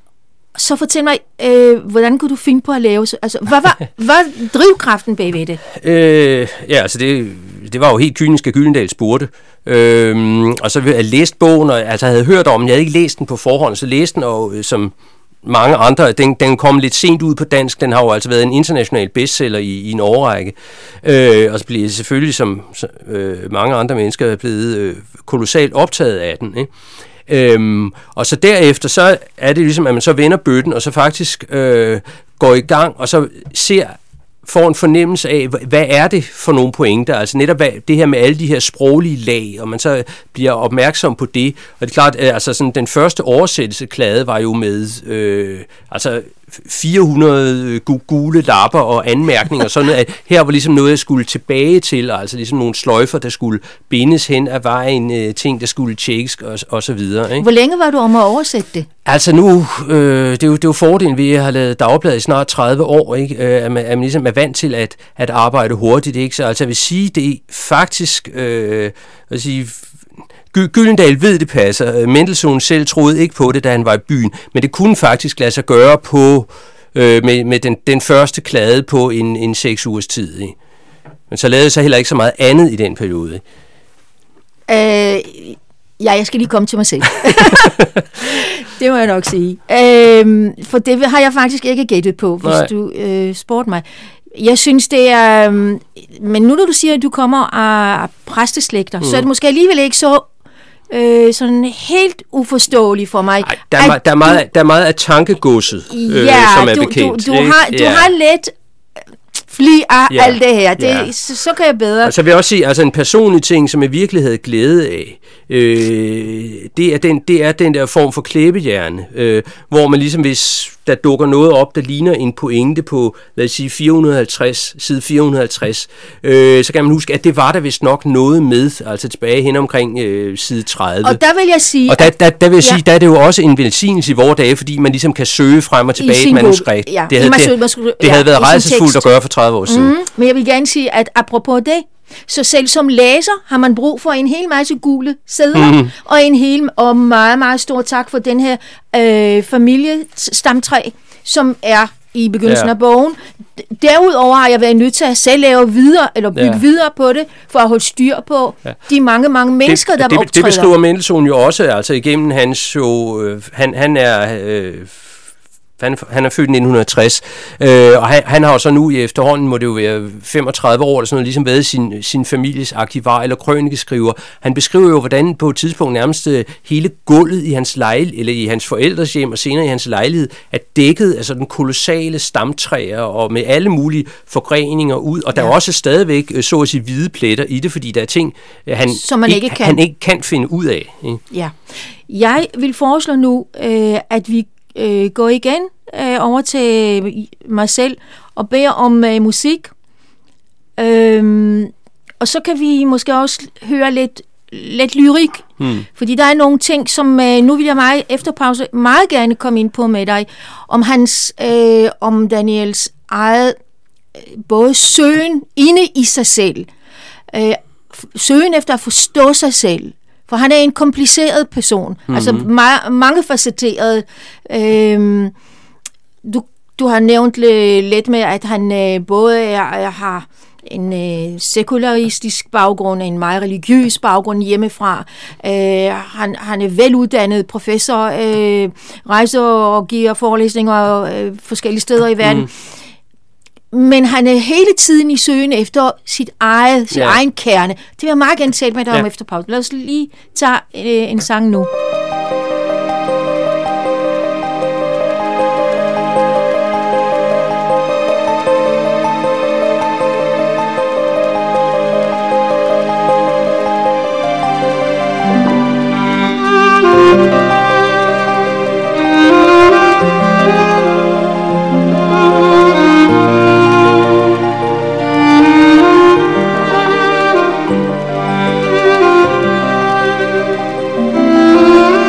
Så fortæl mig, øh, hvordan kunne du finde på at lave så? Altså, hvad var hvad drivkraften bagved det? Øh, ja, altså det, det var jo helt kynisk, at Gyldendal spurgte. Øhm, og så havde jeg læst bogen, og altså, jeg havde hørt om den. Jeg havde ikke læst den på forhånd, så læste den, og som mange andre. Den, den kom lidt sent ud på dansk. Den har jo altså været en international bestseller i, i en årrække. Øh, og så bliver selvfølgelig, som øh, mange andre mennesker, er blevet øh, kolossalt optaget af den, ikke? Øhm, og så derefter, så er det ligesom, at man så vender bøtten, og så faktisk øh, går i gang, og så ser, får en fornemmelse af, hvad er det for nogle pointer, altså netop hvad, det her med alle de her sproglige lag, og man så bliver opmærksom på det, og det er klart, at altså sådan, den første oversættelse, Klade, var jo med øh, altså fire hundrede gule lapper og anmærkninger, og sådan noget. Her var ligesom noget, jeg skulle tilbage til, altså ligesom nogle sløjfer, der skulle bindes hen af vejen, øh, ting, der skulle tjekkes, og, og så videre. Ikke? Hvor længe var du om at oversætte det? Altså nu, øh, det, er jo, det er jo fordelen ved at have lavet dagbladet i snart tredive år, ikke? Øh, at, man, at man ligesom er vant til at, at arbejde hurtigt, ikke? Så altså jeg vil sige, det er faktisk, øh, vil sige, Gyldendal ved, det passer. Mendelssohn selv troede ikke på det, da han var i byen, men det kunne faktisk lade sig gøre på, øh, med, med den, den første Klade på en, en seks ugers tid. Ikke? Men så lavede så heller ikke så meget andet i den periode. Øh, ja, jeg skal lige komme til mig selv. Det må jeg nok sige. Øh, for det har jeg faktisk ikke gættet på, hvis Nej. du øh, spurgte mig. Jeg synes, det er... Men nu når du siger, at du kommer af præsteslægter, mm. så er det måske alligevel ikke så øh, sådan helt uforståeligt for mig. Ej, der, er, der, er meget, der er meget af tankegodset, øh, ja, som er du, bekendt. Du, du, har, du ja. har lidt fli af ja. alt det her. Det, ja. så, så kan jeg bedre... Altså, jeg vil også sige, altså en personlig ting, som jeg virkelig havde glæde af, øh, det, er den, det er den der form for klæbehjerne, øh, hvor man ligesom, hvis der dukker noget op, der ligner en pointe på, lad os sige, fire hundrede og halvtreds, side fire hundrede og halvtreds, øh, så kan man huske, at det var der vist nok noget med, altså tilbage hen omkring øh, side tredive. Og der vil jeg sige... Og der, der, der vil jeg ja. sige, der er det jo også en velsignelse i vore dage, fordi man ligesom kan søge frem og tilbage et manuskript. Ja. Det havde, det, det, det havde ja, været rejsesfuldt at gøre for tredive år siden. Mm, men jeg vil gerne sige, at apropos det, så selv som læser har man brug for en hel masse gule sedler, mm. og en hel og meget, meget stor tak for den her øh, familiestamtræ, som er i begyndelsen ja. af bogen. Derudover har jeg været nødt til at selv lave videre, eller bygge ja. videre på det, for at holde styr på ja. de mange, mange mennesker, det, der det, optræder. Det beskriver Mendelssohn jo også, altså igennem hans jo, øh, han, han er... Øh, Han, han er født i nitten tres, øh, og han, han har jo så nu i efterhånden, må det jo være femogtredive år, eller sådan noget, ligesom været sin, sin families arkivar eller krønikeskriver. Han beskriver jo, hvordan på et tidspunkt nærmest hele gulvet i hans lejlighed, eller i hans forældres hjem, og senere i hans lejlighed, er dækket af sådan kolossale stamtræer, og med alle mulige forgreninger ud, og der ja. er også stadigvæk, så at sige, hvide pletter i det, fordi der er ting, han, Som man ikke, ikke, kan. han ikke kan finde ud af. Ikke? Ja. Jeg vil foreslå nu, øh, at vi Øh, gå igen øh, over til mig selv og beder om øh, musik. Øhm, og så kan vi måske også høre lidt, lidt lyrik. Hmm. Fordi der er nogle ting, som øh, nu vil jeg meget, efter pause meget gerne komme ind på med dig. Om hans, øh, om Daniels eget, øh, både søgen inde i sig selv. Øh, søgen efter at forstå sig selv. For han er en kompliceret person, mm-hmm. altså ma- mangefacetteret. Øhm, du, du har nævnt lidt med, at han øh, både er, er, har en øh, sekularistisk baggrund, en meget religiøs baggrund hjemmefra. Øh, han, han er veluddannet professor, øh, rejser og giver forelæsninger øh, forskellige steder i verden. Mm. Men han er hele tiden i søgen efter sit eget, sin ja. egen kerne. Det vil jeg meget gerne tale med dig ja. om efter pause. Lad os lige tage øh, en sang nu. Thank you.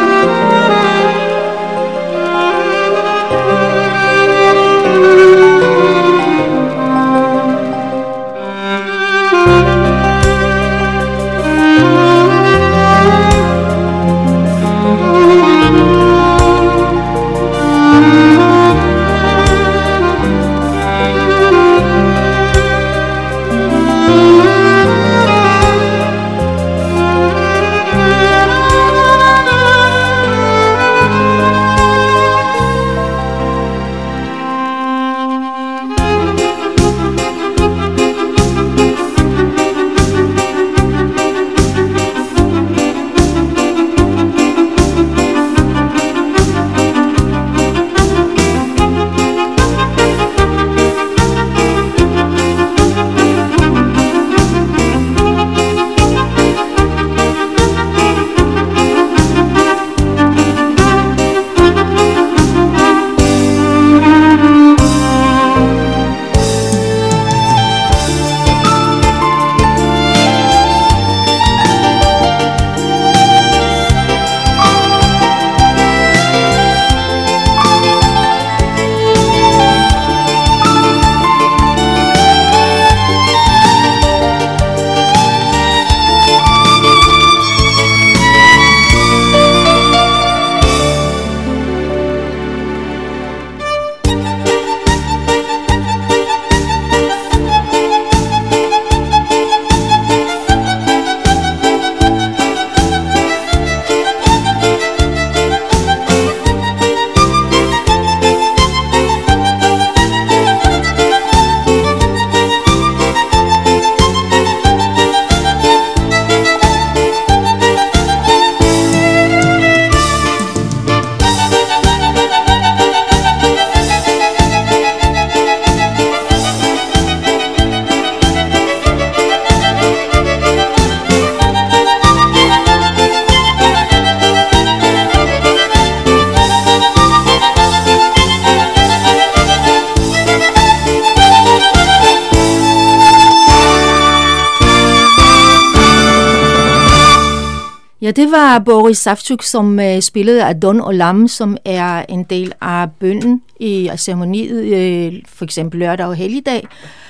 Ja, det var Boris Savchuk, som uh, spillede Adon Olam, som er en del af bønnen i ceremoniet, uh, for eksempel lørdag og helligdag.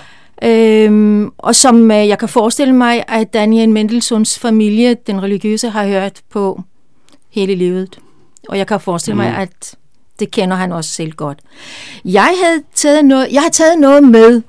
Uh, og som uh, jeg kan forestille mig, at Daniel Mendelssohns familie, den religiøse, har hørt på hele livet. Og jeg kan forestille mm. mig, at det kender han også selv godt. Jeg havde taget noget, jeg har taget noget med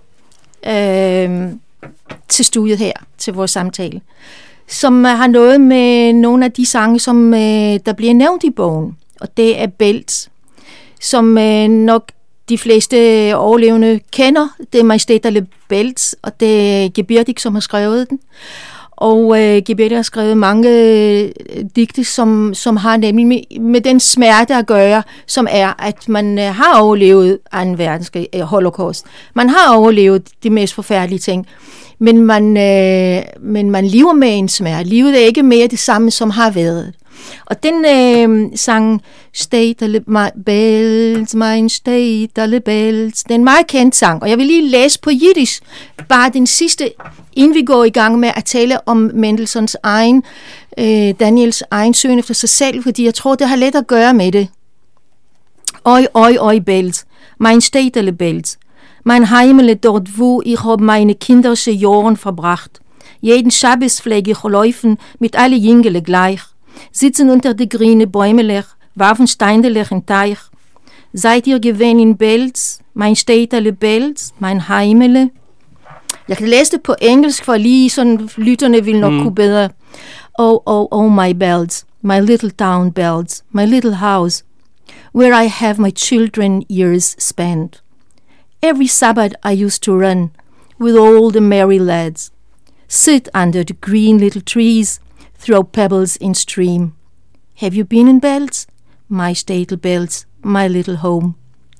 uh, til studiet her, til vores samtale, som har noget med nogle af de sange, som øh, der bliver nævnt i bogen. Og det er Belz, som øh, nok de fleste overlevende kender. Det er Majestæt Belz, og det er Gebirdig, som har skrevet den. Og øh, Gebirdig har skrevet mange øh, digte, som, som har nemlig med, med den smerte at gøre, som er, at man øh, har overlevet anden verdenskrig, øh, holocaust. Man har overlevet de mest forfærdelige ting. Men man, øh, men man lever med en smerte. Livet er ikke mere det samme, som har været. Og den øh, sang, State alle bells, mein state alle bells, det er en meget kendt sang. Og jeg vil lige læse på jiddisch, bare den sidste, inden vi går i gang med at tale om Mendelssohns egen, øh, Daniels egen søgen efter sig selv, fordi jeg tror, det har let at gøre med det. Oi, oi, oi, bells, mein state alle bells. Mein Heimele dort, wo ich hab meine kindersche Jahren verbracht. Jeden Schabbes pfleg ich laufen mit alle Jüngele gleich. Sitzen unter de grüne Bäumelech, warfen Steindelech in Teich. Seid ihr gewesen in Belz, mein Städtele Belz, mein Heimele? Jeg kan læse det på engelsk, for lige sådan lytterne vil nok mm. kunne bedre. Oh, oh, oh, my Belz, my little town Belz, my little house, where I have my children years spent. Every Sabbath I used to run with all the merry lads, sit under the green little trees, throw pebbles in stream. Have you been in Belz? My stately Belz, my little home.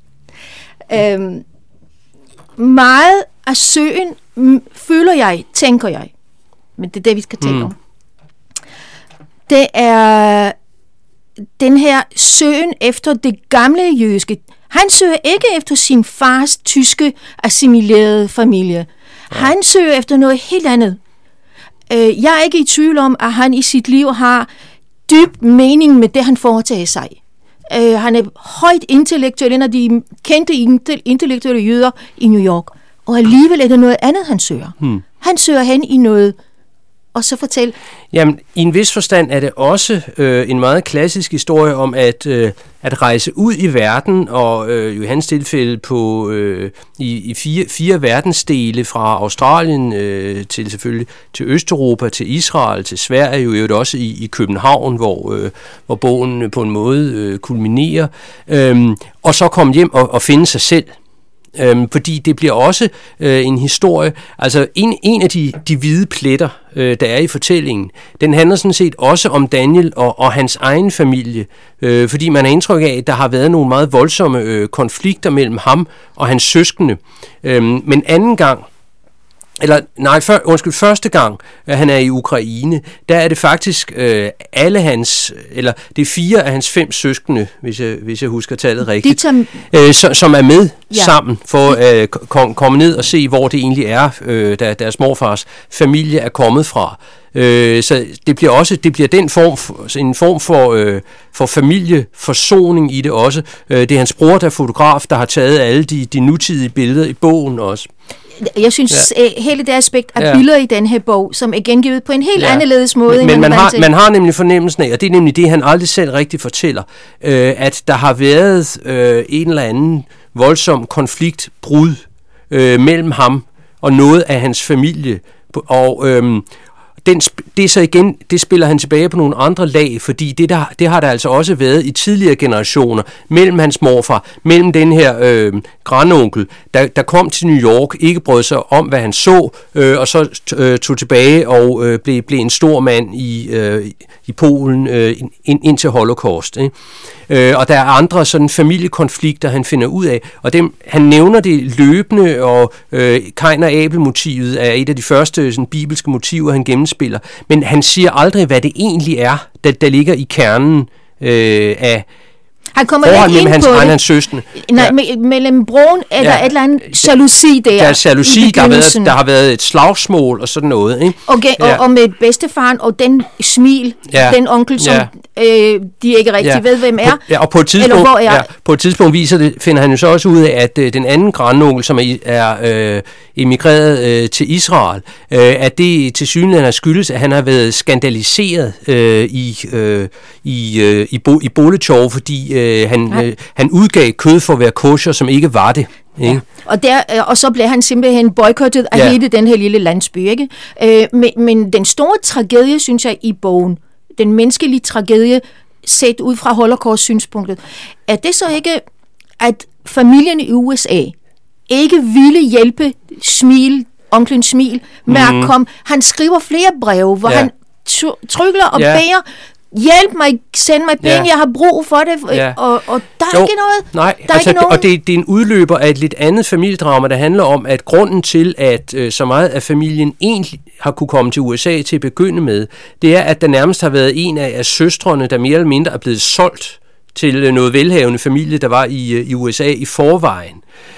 Um, meget af søen m- føler jeg, tænker jeg, men det er det, vi skal tale mm. om. Det er den her søen efter det gamle jødiske. Han søger ikke efter sin fars tyske assimilerede familie. Ja. Han søger efter noget helt andet. Jeg er ikke i tvivl om, at han i sit liv har dyb mening med det, han foretager sig. Han er højt intellektuel, en af de kendte intellektuelle jøder i New York. Og alligevel er det noget andet, han søger. Hmm. Han søger hen i noget. Og så fortæl. Jamen, i en vis forstand er det også øh, en meget klassisk historie om at, øh, at rejse ud i verden, og øh, jo i hans tilfælde på, øh, i, i fire, fire verdensdele, fra Australien øh, til selvfølgelig til Østeuropa, til Israel, til Sverige, jo, jo også i, i København, hvor, øh, hvor bogen på en måde øh, kulminerer, øh, og så komme hjem og, og finde sig selv. Øhm, fordi det bliver også øh, en historie, altså en, en af de, de hvide pletter, øh, der er i fortællingen, den handler sådan set også om Daniel og, og hans egen familie, øh, fordi man har indtryk af, at der har været nogle meget voldsomme øh, konflikter mellem ham og hans søskende. Øhm, men anden gang, eller nej, for, undskyld, første gang, at han er i Ukraine, der er det faktisk øh, alle hans, eller det er fire af hans fem søskende, hvis jeg, hvis jeg husker tallet rigtigt, tager... øh, som, som er med ja. sammen for at øh, kom, komme ned og se, hvor det egentlig er, øh, der deres morfars familie er kommet fra. Øh, så det bliver også det bliver den form for, en form for øh, for familieforsoning i det også. Øh, det er hans bror, der er fotograf, der har taget alle de de nutidige billeder i bogen også. Jeg synes, ja. hele det aspekt af ja. billeder i den her bog, som er gengivet på en helt ja. anderledes måde. Men, end men man, har, man har nemlig fornemmelsen af, og det er nemlig det, han aldrig selv rigtig fortæller, øh, at der har været øh, en eller anden voldsom konfliktbrud øh, mellem ham og noget af hans familie. Og øh, den, det så igen, det spiller han tilbage på nogle andre lag, fordi det, der, det har der altså også været i tidligere generationer, mellem hans morfar, mellem den her øh, grandonkel, der, der kom til New York, ikke brød sig om, hvad han så, øh, og så øh, tog tilbage og øh, blev, blev en stor mand i, øh, i Polen øh, ind, ind til Holocaust. Ikke? Øh, og der er andre sådan familiekonflikter, han finder ud af, og dem, han nævner det løbende, og øh, Kain og Abel-motivet er et af de første sådan, bibelske motiver, han gennemspiller, men han siger aldrig, hvad det egentlig er, der, der ligger i kernen øh, af han kommer forhold mellem hans egen og hans søskende. nej, ja. mellem broen er ja. der et eller andet jalousi der. Der er jalousi, der har, været, der har været et slagsmål og sådan noget. Ikke? Okay, ja. og, og med bedstefaren og den smil, ja. den onkel, som ja. øh, de ikke rigtig ja. ved, hvem er. Ja, og på et tidspunkt, eller hvor er. Ja, på et tidspunkt viser det, finder han jo så også ud af, at øh, den anden grandonkel, som er, er øh, emigreret øh, til Israel, øh, at det til synligheden har skyldes, at han har været skandaliseret øh, i, øh, i, øh, i, Bo, i Bolechov, fordi øh, han, øh, han udgav kød for at være kosher, som ikke var det. Ja. Og, der, og så blev han simpelthen boykottet af ja. hele den her lille landsby. Ikke? Øh, men, men den store tragedie, synes jeg, i bogen, den menneskelige tragedie, set ud fra Holocaust-synspunktet, er det så ikke, at familien i U S A ikke ville hjælpe Smil, onklen Smil, med mm. at komme. Han skriver flere breve, hvor ja. han trygler og ja. beder, hjælp mig, send mig penge, ja. jeg har brug for det, ja. og, og der er jo, ikke noget. Nej, der altså, er ikke noget. og det, det er en udløber af et lidt andet familiedrama, der handler om, at grunden til, at øh, så meget af familien egentlig har kunne komme til U S A til at begynde med, det er, at der nærmest har været en af, af søstrene, der mere eller mindre er blevet solgt til noget velhavende familie, der var i, i U S A i forvejen.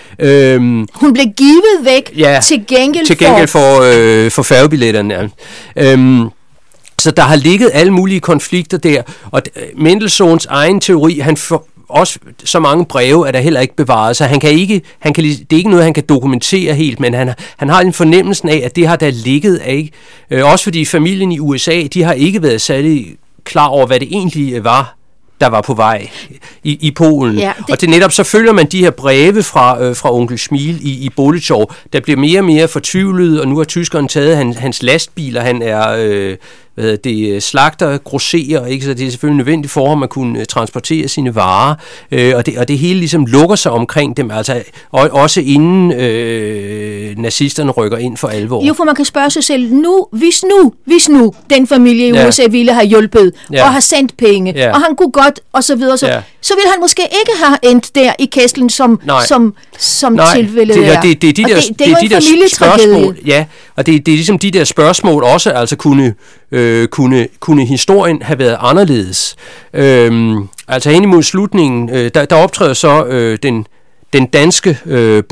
Øhm, Hun blev givet væk ja, til gengæld, til gengæld for, for, øh, for færgebilletterne. Ja. Øhm, Så der har ligget alle mulige konflikter der, og Mendelssohns egen teori, han får også så mange breve, er der heller ikke bevaret, så han kan ikke, han kan, det er ikke noget, han kan dokumentere helt, men han, han har en fornemmelse af, at det har der ligget af, ikke? Øh, også fordi familien i U S A, de har ikke været særlig klar over, hvad det egentlig var, der var på vej i, i Polen. Ja, det... Og til netop så følger man de her breve fra, øh, fra onkel Smil i, i Bolechov, der bliver mere og mere fortvivlet, og nu har tyskerne taget han, hans lastbiler, han er øh, hvad hedder det, slagter, grosserer, ikke? Så det er selvfølgelig nødvendigt for ham at kunne transportere sine varer, øh, og, det, og det hele ligesom lukker sig omkring dem, altså og, også inden øh, nazisterne rykker ind for alvor. Jo, for man kan spørge sig selv, nu, hvis nu, hvis nu den familie i ja. U S A ville have hjulpet, ja. og have sendt penge, ja. og han kunne godt, og så videre, så, ja. så ville han måske ikke have endt der i kæslen, som, som, som tilfældet det, er. Det, det, det, de der, det, det er jo de en der familietragedie. Ja, og det, det er ligesom de der spørgsmål også, altså kunne Øh, kunne, kunne historien have været anderledes. Øhm, altså hen imod slutningen, øh, der, der optræder så øh, den, den danske øh,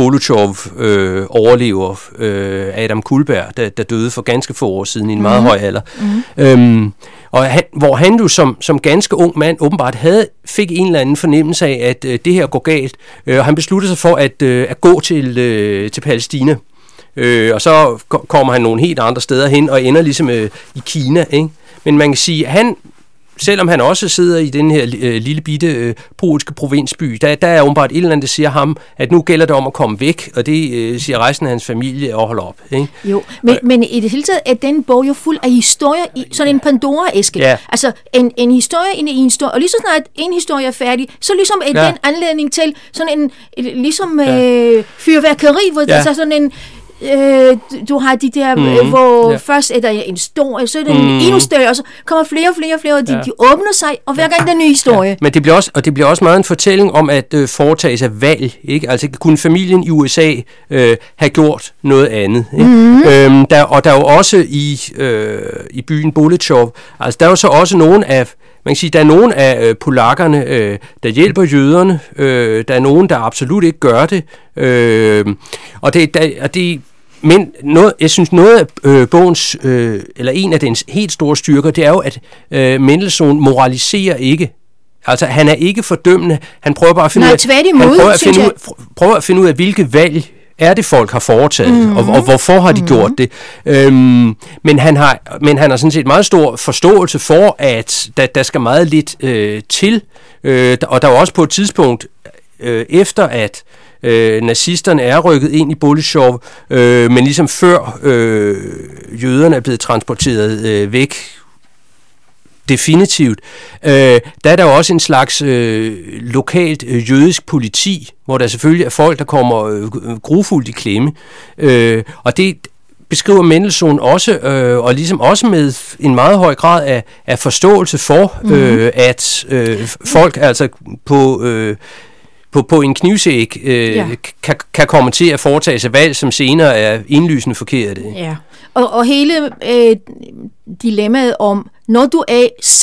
Bolechov-overlever, øh, øh, Adam Kullberg, der, der døde for ganske få år siden i en mm. meget høj alder. Mm. Øhm, og han, hvor han jo som, som ganske ung mand åbenbart havde, fik en eller anden fornemmelse af, at øh, det her går galt. Øh, og han besluttede sig for at, øh, at gå til, øh, til Palæstina. Øh, og så kommer han nogle helt andre steder hen og ender ligesom øh, i Kina, ikke? Men man kan sige, at han, selvom han også sidder i den her øh, lille bitte øh, polske provinsby, der, der er åbenbart et eller andet, der siger ham, at nu gælder det om at komme væk, og det øh, siger resten af hans familie og holde op. Ikke? Jo, men, og, men i det hele taget er den bog jo fuld af historier, i sådan en Pandora-æske. Ja. Altså en, en historie ind i en historie, og lige så snart en historie er færdig, så ligesom er ja. den anledning til sådan en, ligesom ja. øh, fyrværkeri, hvor ja. altså sådan en Øh, du har de der, mm-hmm. hvor yeah. først er der en stor, så er der mm. en endnu større, og så kommer flere og flere og flere, og de, ja. de åbner sig, og hver gang der er en ny historie. Ja. Men det bliver også, og det bliver også meget en fortælling om at øh, foretage sig valg, ikke? Altså kunne familien i U S A øh, have gjort noget andet, ikke? Mm. Øhm, der, og der er jo også i, øh, i byen Bolechov, altså der er jo så også nogen af Man kan sige, der er nogen af øh, polakkerne, øh, der hjælper jøderne. Øh, der er nogen, der absolut ikke gør det. Øh, og det, der, og det men noget, jeg synes, noget af øh, bogens, øh, eller en af dens helt store styrker, det er jo, at øh, Mendelssohn moraliserer ikke. Altså, han er ikke fordømmende. Han prøver bare at finde, Nej, ud, tværtimod, han prøver, at finde ud, prøver at finde ud af, hvilke valg er det, folk har foretaget, mm-hmm. og, og hvorfor har de mm-hmm. gjort det. Øhm, men, han har, men han har sådan set meget stor forståelse for, at der, der skal meget lidt øh, til. Øh, og der er også på et tidspunkt, øh, efter at øh, nazisterne er rykket ind i Bolechov, øh, men ligesom før øh, jøderne er blevet transporteret øh, væk definitivt, øh, der er der jo også en slags øh, lokalt øh, jødisk politi, hvor der selvfølgelig er folk, der kommer øh, grufuldt i klemme. Øh, og det beskriver Mendelssohn også, øh, og ligesom også med en meget høj grad af, af forståelse for, øh, mm-hmm. at øh, folk altså på... Øh, På, på en knivsæg øh, ja. kan, kan komme til at foretage sig valg, som senere er indlysende forkerte. Ja, og, og hele øh, dilemmaet om, når du er selv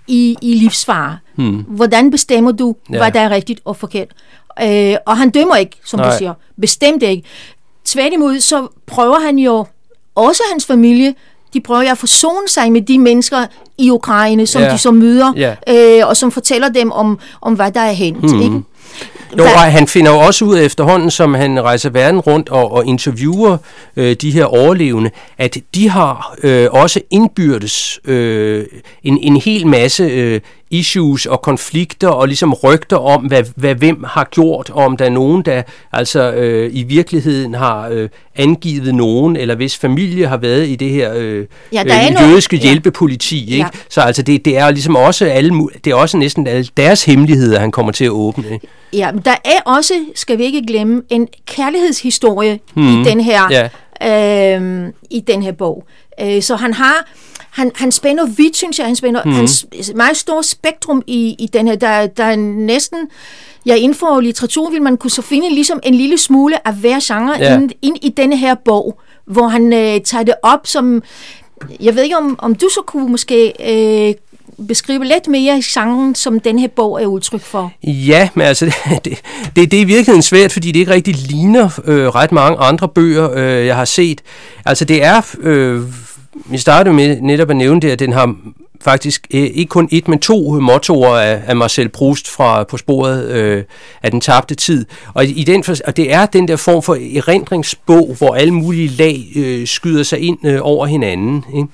i, i livsfare. Hmm. Hvordan bestemmer du, ja. hvad der er rigtigt og forkert? Øh, og han dømmer ikke, som Nej. du siger. Bestemt ikke. Tværtimod, så prøver han jo, også hans familie, de prøver at forsone sig med de mennesker i Ukraine, som ja. de så møder, ja. øh, og som fortæller dem om, om hvad der er hændt. Hmm. Ikke? Jo, og han finder jo også ud af efterhånden, som han rejser verden rundt og, og interviewer øh, de her overlevende, at de har øh, også indbyrdes øh, en, en hel masse øh, issues og konflikter og ligesom rygter om, hvad, hvad hvem har gjort, og om der er nogen, der altså øh, i virkeligheden har øh, angivet nogen, eller hvis familie har været i det her øh, ja, øh, jødiske noget. hjælpepoliti. Ikke? Ja. Så altså det, det er ligesom også alle, det er også næsten alle deres hemmeligheder, han kommer til at åbne. Ikke? Ja, men der er også, skal vi ikke glemme, en kærlighedshistorie hmm. i den her ja. øh, i den her bog. Øh, så han har Han, han spænder vidt, synes jeg. Han spænder mm. hans meget stort spektrum i, i den her. Der, der er næsten, ja, inden for litteratur vil man kunne så finde ligesom en lille smule af hver genre ja. ind, ind i denne her bog, hvor han øh, tager det op som, jeg ved ikke om, om du så kunne måske øh, beskrive lidt mere genren, som den her bog er udtryk for. Ja, men altså, det, det, det er i virkeligheden svært, fordi det ikke rigtig ligner øh, ret mange andre bøger, øh, jeg har set. Altså, det er... Øh, Vi startede med netop at nævne det, at den har faktisk øh, ikke kun et, men to mottoer af, af Marcel Proust fra På sporet øh, af den tabte tid. Og, i den, og det er den der form for erindringsbog, hvor alle mulige lag øh, skyder sig ind øh, over hinanden, ikke?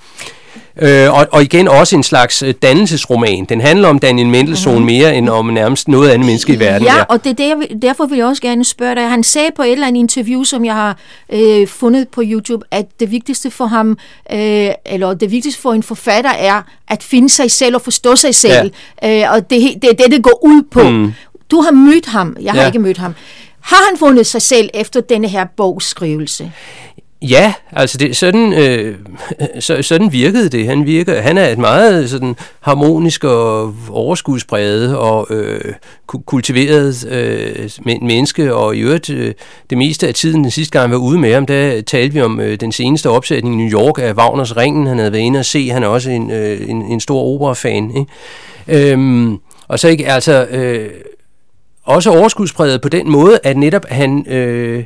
Øh, og, og igen også en slags øh, dannelsesroman. Den handler om Daniel Mendelssohn mm-hmm. mere end om nærmest noget andet menneske i verden. Ja, ja. Og det er der, derfor vil jeg også gerne spørge dig. Han sagde på et eller andet interview, som jeg har øh, fundet på YouTube, at det vigtigste for ham, øh, eller det vigtigste for en forfatter, er at finde sig selv og forstå sig selv. Ja. Øh, og det, det er det, det går ud på. Mm. Du har mødt ham. Jeg har ja. ikke mødt ham. Har han fundet sig selv efter denne her bogskrivelse? Ja, altså det, sådan, øh, så, sådan virkede det. Han virker, han er et meget sådan harmonisk og overskudspræget og øh, kultiveret øh, menneske, og i øvrigt øh, det meste af tiden, den sidste gang jeg var ude med ham, der talte vi om øh, den seneste opsætning i New York af Wagners Ringen. Han havde været inde og se, han er også en, øh, en, en stor operafan, ikke? Øhm, og så ikke, altså øh, også overskudspræget på den måde, at netop han øh,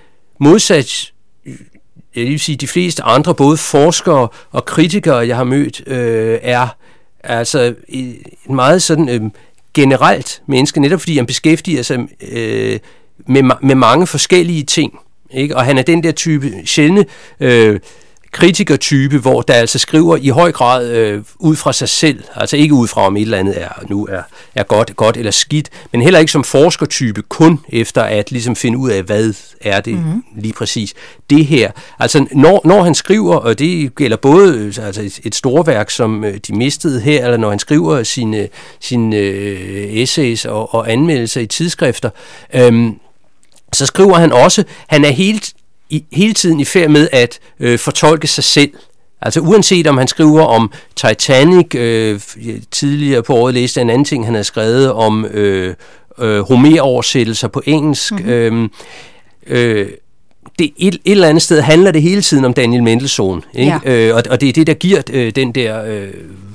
modsat jeg vil sige, de fleste andre, både forskere og kritikere, jeg har mødt, øh, er altså en meget sådan øh, generelt menneske, netop fordi han beskæftiger sig øh, med, med mange forskellige ting, ikke? Og han er den der type sjældne øh, kritikertype, hvor der altså skriver i høj grad øh, ud fra sig selv, altså ikke ud fra om et eller andet er, nu er, er godt, godt eller skidt, men heller ikke som forskertype, kun efter at ligesom finde ud af, hvad er det mm-hmm. lige præcis det her. Altså når, når han skriver, og det gælder både altså et, et storværk, som øh, De mistede her, eller når han skriver sine, sine øh, essays og, og anmeldelser i tidsskrifter, øh, så skriver han også, han er helt I, hele tiden i færd med at øh, fortolke sig selv. Altså uanset om han skriver om Titanic, øh, tidligere på året læste en anden ting, han har skrevet om øh, øh, Homer-oversættelser på engelsk. Mm-hmm. Øh, øh, det, et, et eller andet sted handler det hele tiden om Daniel Mendelssohn. Ikke? Ja. Øh, og, og det er det, der giver øh, den der øh,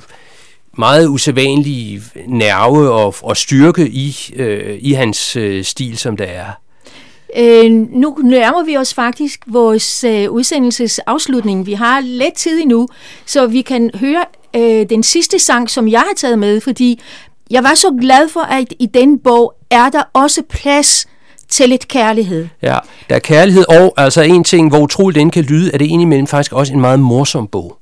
meget usædvanlige nerve og, og styrke i, øh, i hans øh, stil, som der er. Øh, nu nærmer vi os faktisk vores øh, udsendelsesafslutning. Vi har lidt tid endnu, så vi kan høre øh, den sidste sang, som jeg har taget med, fordi jeg var så glad for, at i den bog er der også plads til lidt kærlighed. Ja, der er kærlighed, og altså en ting, hvor utroligt den kan lyde, er det indimellem faktisk også en meget morsom bog.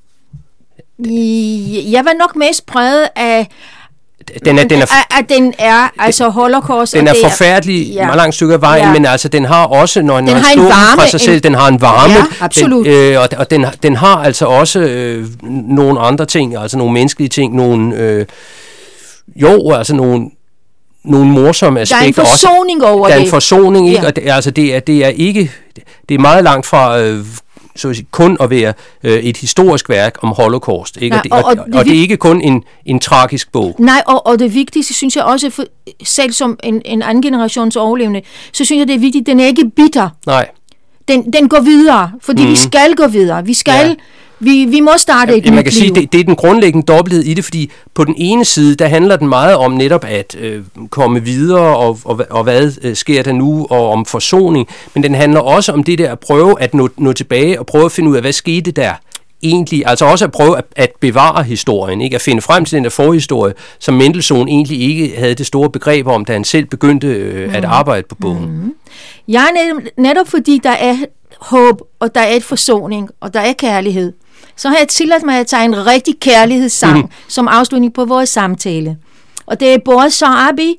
Jeg var nok mest præget af Den er, den er, at, at den er altså holocaust. Den er forfærdelig ja. meget langt stykke af vejen, ja. men altså den har også, når den har en varme, fra sig selv, en, den har en varme, ja, absolut. Den, øh, og, og den, den har altså også øh, nogle andre ting, altså nogle menneskelige ting, nogle øh, jo, altså nogle nogle morsomme aspekter. Der er en forsoning også. over det. Der er det. en forsoning, ikke? Ja. Og det, altså det er, det er ikke, det er meget langt fra øh, så at sige, kun at være øh, et historisk værk om holocaust, ikke? Nej, og, og, og, og, og det er ikke kun en, en tragisk bog. Nej, og, og det vigtigste, synes jeg også, for, selv som en, en anden generations overlevende, så synes jeg, det er vigtigt, den er ikke bitter. Nej. Den, den går videre, fordi mm. vi skal gå videre. Vi skal vi, vi må starte et ja, nyt man kan liv. sige, det, det er den grundlæggende dobbelthed i det, fordi på den ene side, der handler den meget om netop at øh, komme videre, og, og, og hvad øh, sker der nu, og om forsoning, men den handler også om det der at prøve at nå, nå tilbage, og prøve at finde ud af, hvad skete der egentlig, altså også at prøve at, at bevare historien, ikke? At finde frem til den der forhistorie, som Mendelssohn egentlig ikke havde det store begreb om, da han selv begyndte øh, mm. at arbejde på bogen. Mm. Ja, netop, netop fordi der er håb, og der er et forsoning, og der er kærlighed, så har jeg tilladt mig at tage en rigtig kærlighedssang mm. som afslutning på vores samtale. Og det er Boris Sharabi,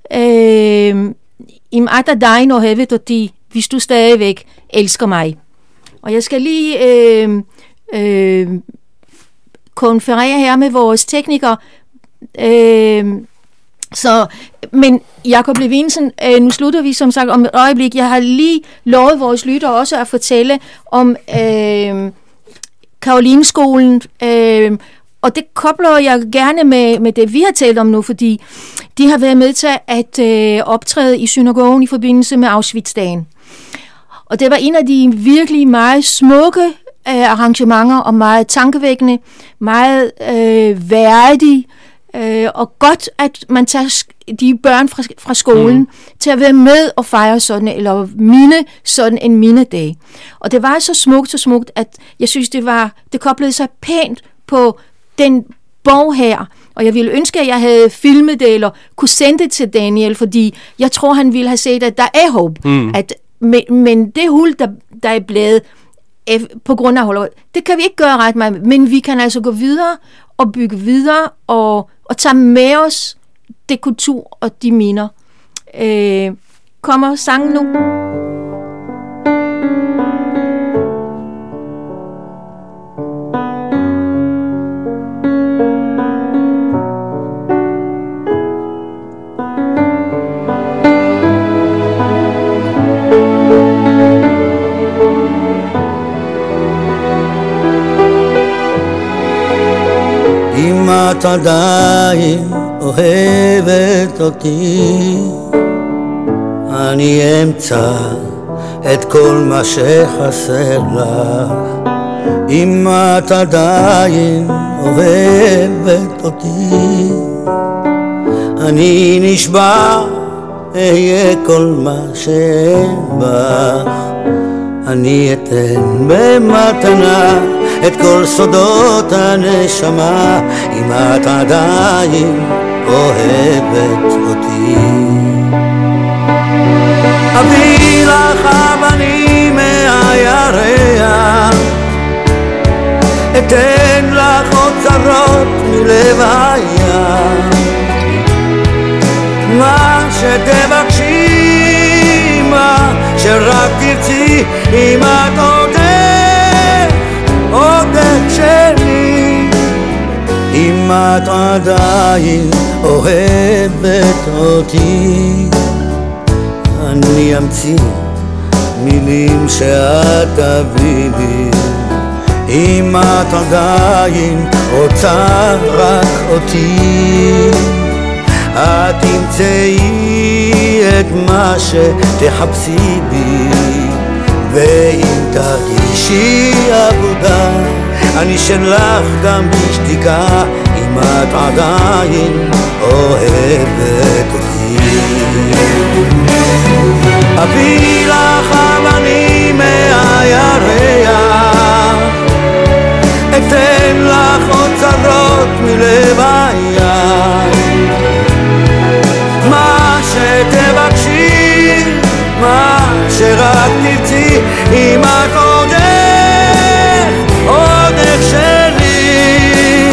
Im Atadain og Hevet og de, hvis du stadigvæk elsker mig. Og jeg skal lige øh, øh, konferere her med vores tekniker. Øh, så, men Jakob Levinsen, øh, nu slutter vi som sagt om et øjeblik. Jeg har lige lovet vores lyttere også at fortælle om øh, Karolinskolen, øh, og det kobler jeg gerne med, med det, vi har talt om nu, fordi de har været med til at øh, optræde i synagogen i forbindelse med Auschwitz-dagen. Og det var en af de virkelig meget smukke øh, arrangementer, og meget tankevækkende, meget øh, værdige, øh, og godt, at man tager de børn fra, fra skolen mm. til at være med og fejre sådan, eller minde sådan en mindedag. Og det var så smukt, så smukt, at jeg synes, det var, det koblede sig pænt på den bog her, og jeg ville ønske, at jeg havde filmet det, eller kunne sende det til Daniel, fordi jeg tror, han ville have set, at der er håb. Mm. At, men, men det hul, der, der er blevet på grund af Holocaust, det kan vi ikke gøre ret meget, men vi kan altså gå videre og bygge videre, og, og tage med os det kultur og de minder. Øh, kommer sangen nu? את עדיין אוהבת אותי, אני אמצא את כל מה שחסר לך. אם את עדיין אוהבת אותי, אני נשבע אהיה כל מה שאין בך. אני אתן במתנה את כל סודות הנשמה, אם את עדיין אוהבת אותי. אביא לך אבנים מהירח, אתן לך אוצרות מלב הים, מה שתבקשי, מה שרק תרצי, אם את עודך, עודך שלי. אם את עדיין אוהבת אותי, אני אמציא מילים שאת תביא לי. אם את עדיין רוצה רק אותי, את תמצאי את מה שתחפשי בי. ואם תרגישי עבודה, אני שלך גם בשתיקה, אם את עדיין אוהבת אותי. אביא לך אבנים מהירח, אתן לך אוצרות מלב הים, מה שתבקשי, מה שרק תרצי, אם את עודך, עודך שלי.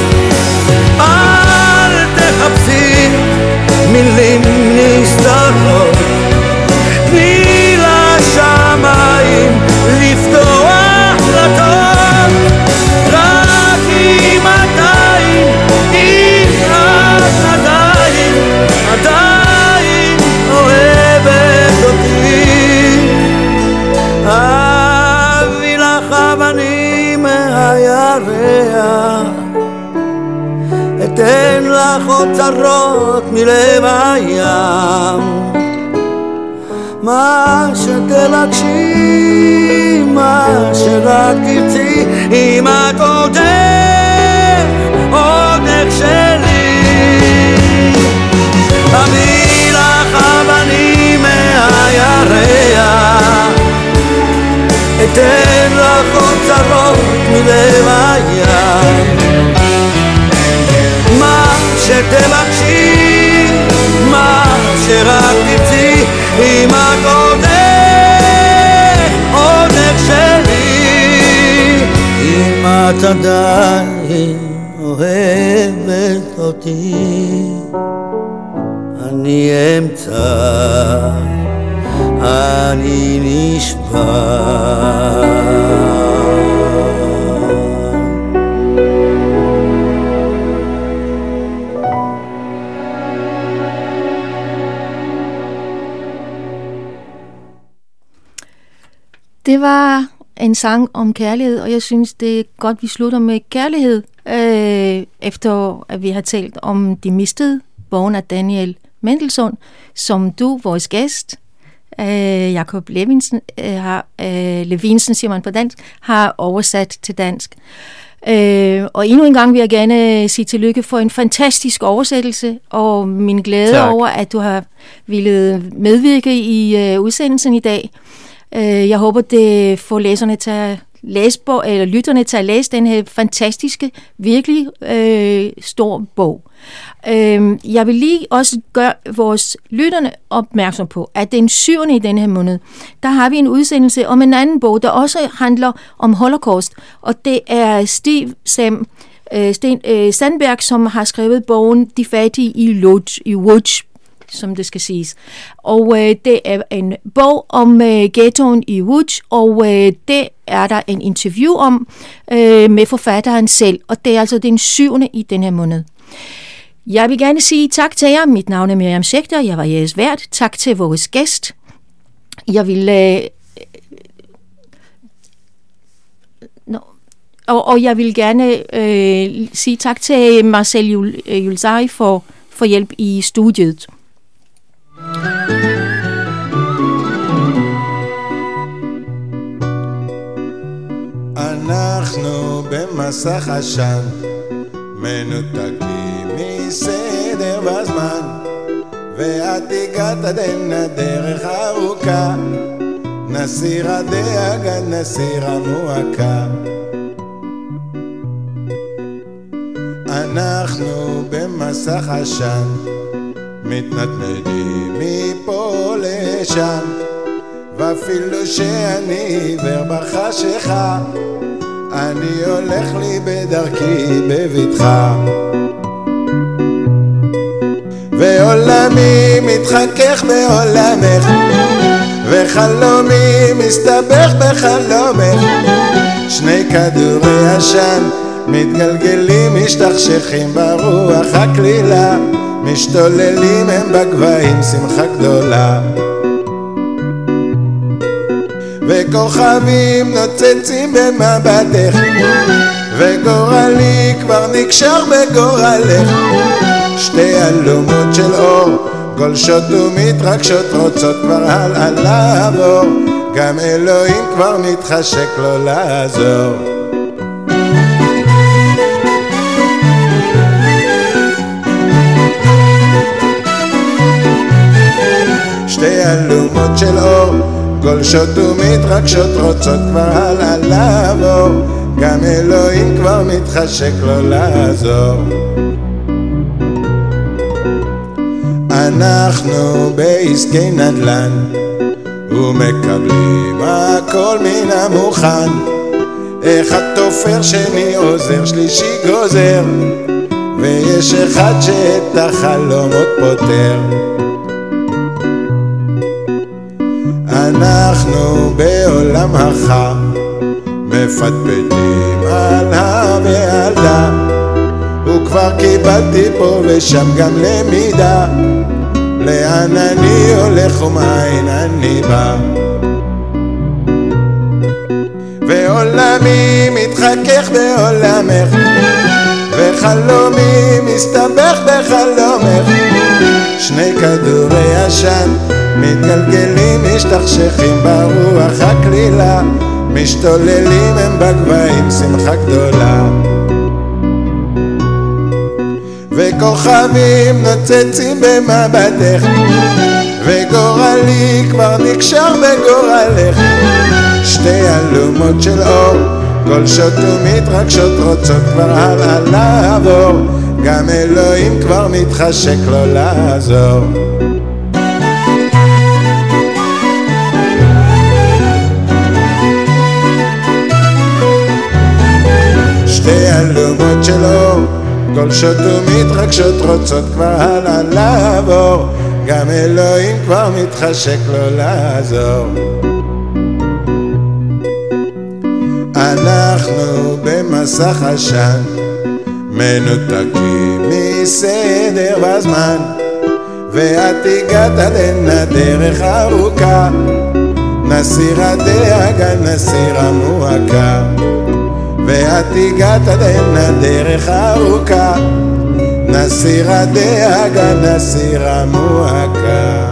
אל תחפשי מילים נסתרות, תני לשמיים לפתוח דלתות. רק אם עדיין, אם את עדיין, עדיין אוהבת אותי, אביא לך אבנים מהירח, אתן לך אוצרות מלב הים, מה שתבקשי, מה שרק תרצי, אם את עודך עודך שלי. אביא לך אבנים מהירח, אתן לך אוצרות מלב הים, מה שתבקשי, מה שרק תרצי, אם את עודך עודך שלי. אם את עדיין אוהבת אותי, אני אמצא, אני נשבע. Det var en sang om kærlighed, og jeg synes, det er godt, vi slutter med kærlighed, øh, efter at vi har talt om De Mistede, bogen af Daniel Mendelssohn, som du, vores gæst, øh, Jakob Levinsen, øh, har, øh, Levinsen, siger man på dansk, har oversat til dansk. Øh, og endnu en gang vil jeg gerne sige tillykke for en fantastisk oversættelse, og min glæde tak. over, at du har ville medvirke i øh, udsendelsen i dag. Jeg håber, det får læserne til at læse bog, eller lytterne til at læse den her fantastiske, virkelig øh, stor bog. Øh, jeg vil lige også gøre vores lytterne opmærksom på, at den syvende i denne her måned, der har vi en udsendelse om en anden bog, der også handler om Holocaust, og det er Steve Sam, øh, Sten, øh, Sandberg, som har skrevet bogen De Fattige i Lodz, i Łódź, som det skal siges. Og øh, det er en bog om øh, ghettoen i Łódź, og øh, det er der en interview om øh, med forfatteren selv, og det er altså den syvende i den her måned. Jeg vil gerne sige tak til jer. Mit navn er Miriam Schechter, jeg var jeres vært. Tak til vores gæst. Jeg vil... Øh, no. og, og jeg vil gerne øh, sige tak til Marcel Julzari for, for hjælp i studiet. אנחנו במסך עשן, מנותקים מסדר בזמן, ואת הגעת עדין הדרך ארוכה, נסיר הדאגה, נסיר המועקה. אנחנו במסך עשן, מתנדנדים מפה לשם, ואפילו שאני עיוור בחשיכה, אני הולך לי בדרכי בבטחה, ועולמי מתחכך בעולמך, וחלומי מסתבך בחלומך. שני כדורי עשן מתגלגלים, משתכשכים ברוח הכלילה, משתוללים הם בגבהים שמחה גדולה, וכוכבים נוצצים במבטך, וגורלי כבר נקשר בגורלך. שתי אלומות של אור גולשות ומתרגשות, רוצות כבר הלאה לעבור, גם אלוהים כבר מתחשק לו לעזור. שתי אלומות של אור גולשות ומתרגשות, רוצות כבר הלאה לעבור, גם אלוהים כבר מתחשק לו לעזור. אנחנו בעסקי נדל"ן ומקבלים הכל מן המוכן, אחד תופר, שני עוזר, שלישי גוזר, ויש אחד שאת החלומות פותר. אנחנו בעולם החם מפטפטים על ה ועל דה, וכבר קיבלתי פה ושם גם למידה, לאן אני הולך ומאין אני בא. ועולמי מתחכך בעולמך, וחלומי מסתבך בחלומך. שני כדורי עשן מתגלגלים, משתכשכים ברוח הכלילה, משתוללים הם בגבהים שמחה גדולה, וכוכבים נוצצים במבטך, וגורלי כבר נקשר בגורלך. שתי אלומות של אור גולשות ומתרגשות, רוצות כבר הלאה לעבור, גם אלוהים כבר מתחשק לו לעזור. שתי אלומות של אור גולשות ומתרגשות, רוצות כבר הלאה לעבור, גם אלוהים כבר מתחשק לו לעזור. אנחנו במסך עשן, מנותקים מסדר והזמן, ואת הגעת עד הנה דרך ארוכה, נסיר הדאגה נסיר המועקה, ואת הגעת עד הנה דרך ארוכה, נסיר הדאגה נסיר המועקה.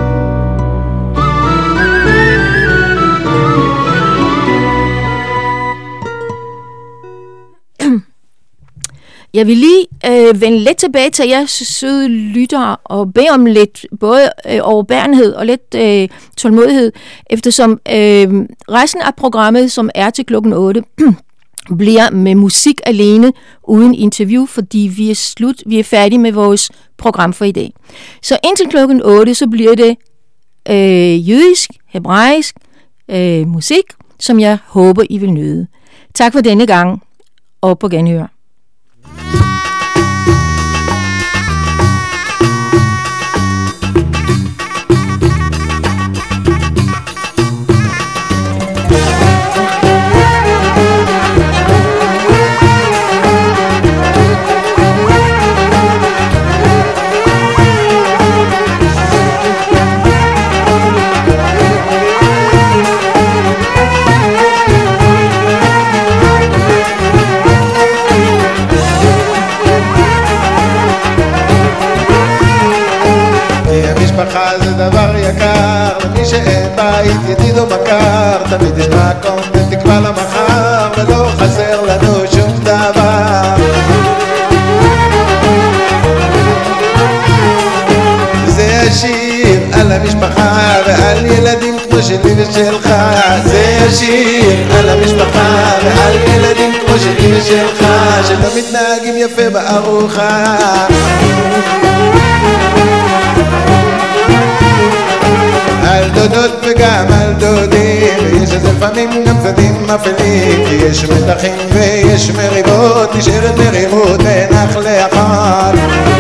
Jeg vil lige øh, vende lidt tilbage til jer søde lyttere og bede om lidt både øh, overbærenhed og lidt øh, tålmodighed, eftersom øh, resten af programmet, som er til klokken otte, bliver med musik alene uden interview, fordi vi er slut, vi er færdige med vores program for i dag. Så indtil klokken otte, så bliver det øh, jødisk, hebraisk øh, musik, som jeg håber, I vil nyde. Tak for denne gang, og på genhør. משפחה זה דבר יקר, למי שאין בית ידיד או מכר, תמיד יש מקום ותקווה למחר, ולא חסר לנו שום דבר. זה השיר על המשפחה ועל ילדים כמו שלי ושלך, זה השיר על המשפחה ועל ילדים כמו שלי ושלך, שלא מתנהגים יפה בארוחה. על דודות וגם על דודים, ויש איזה לפעמים גם צדים אפלים, כי יש מתחים ויש מריבות, נשארת מריבות בין אח לאחת.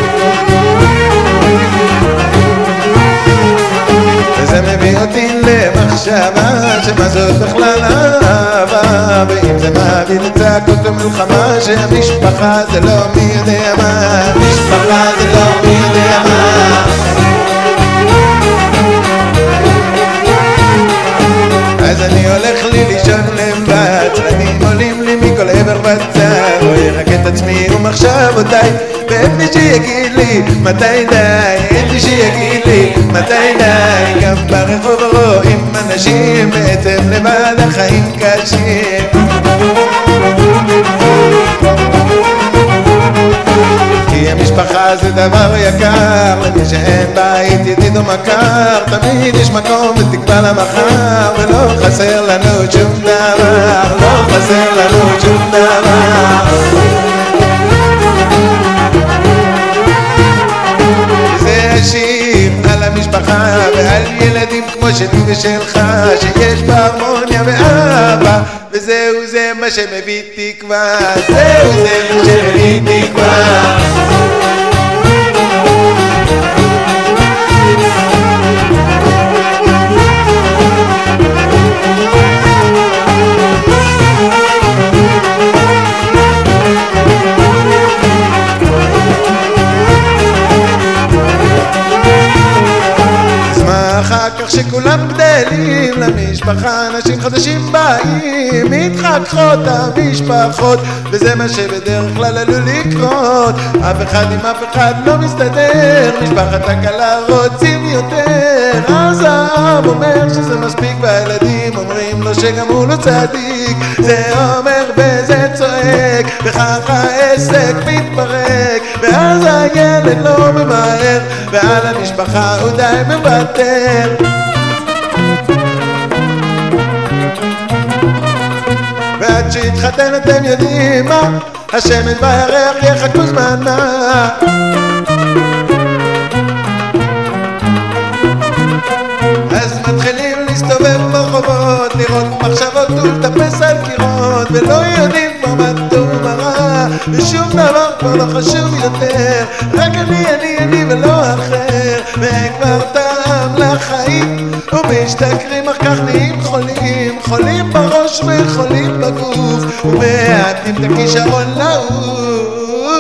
וזה מביא אותי למחשבה שמה זאת בכלל אהבה, ואם זה מביא לצעקות ומלחמה, שהמשפחה זה לא מי יודע מה, המשפחה זה לא מי יודע מה. אז אני הולך לי לישון לבד, צלדים עולים לי מכל עבר בצד, רואה רק את עצמי ומחשבותיי, ואין לי שיגיד לי מתי די, אין לי שיגיד לי מתי די. גם ברחוב רואים אנשים בעצם לבד החיים קשים, כי המשפחה זה דבר יקר, למי שאין בית ידיד או מכר, תמיד יש מקום ותקווה למחר, ולא חסר לנו שום דבר, לא חסר לנו שום דבר. זה השיר על המשפחה ועל ילדים כמו שלי ושלך, שיש בה הרמוניה ואהבה, וזהו זה מה שמביא תקווה, זהו זה מה שמביא תקווה. אחר כך שכולם בני ישראלים למשפחה, אנשים חדשים באים, מתחככות המשפחות, וזה מה שבדרך כלל עלול לקרות. אף אחד עם אף אחד לא מסתדר, משפחת הכלה רוצים יותר, אז האב אומר שזה מספיק והילדים אומרים לו שגם הוא לא צדיק. זה אומר וזה צועק, וכך העסק מתפרק, ואז הילד לא ממהר, ועל המשפחה הוא די מוותר. ועד שהתחתן אתם יודעים מה, השמש בירח יחכו זמן מה. אז מתחילים להסתובב ברחובות, לראות מחשבות ולטפס על קירות, ולא יודעים כבר מה טוב ומה, ושום דבר כבר לא חשוב יותר, רק אני, אני, אני ולא אחר, ואין כבר טעם לחיים, ומשתכרים אך כך נהיים חולים, חולים בראש וחולים בגוף, ומעטים את הכישרון לעוף.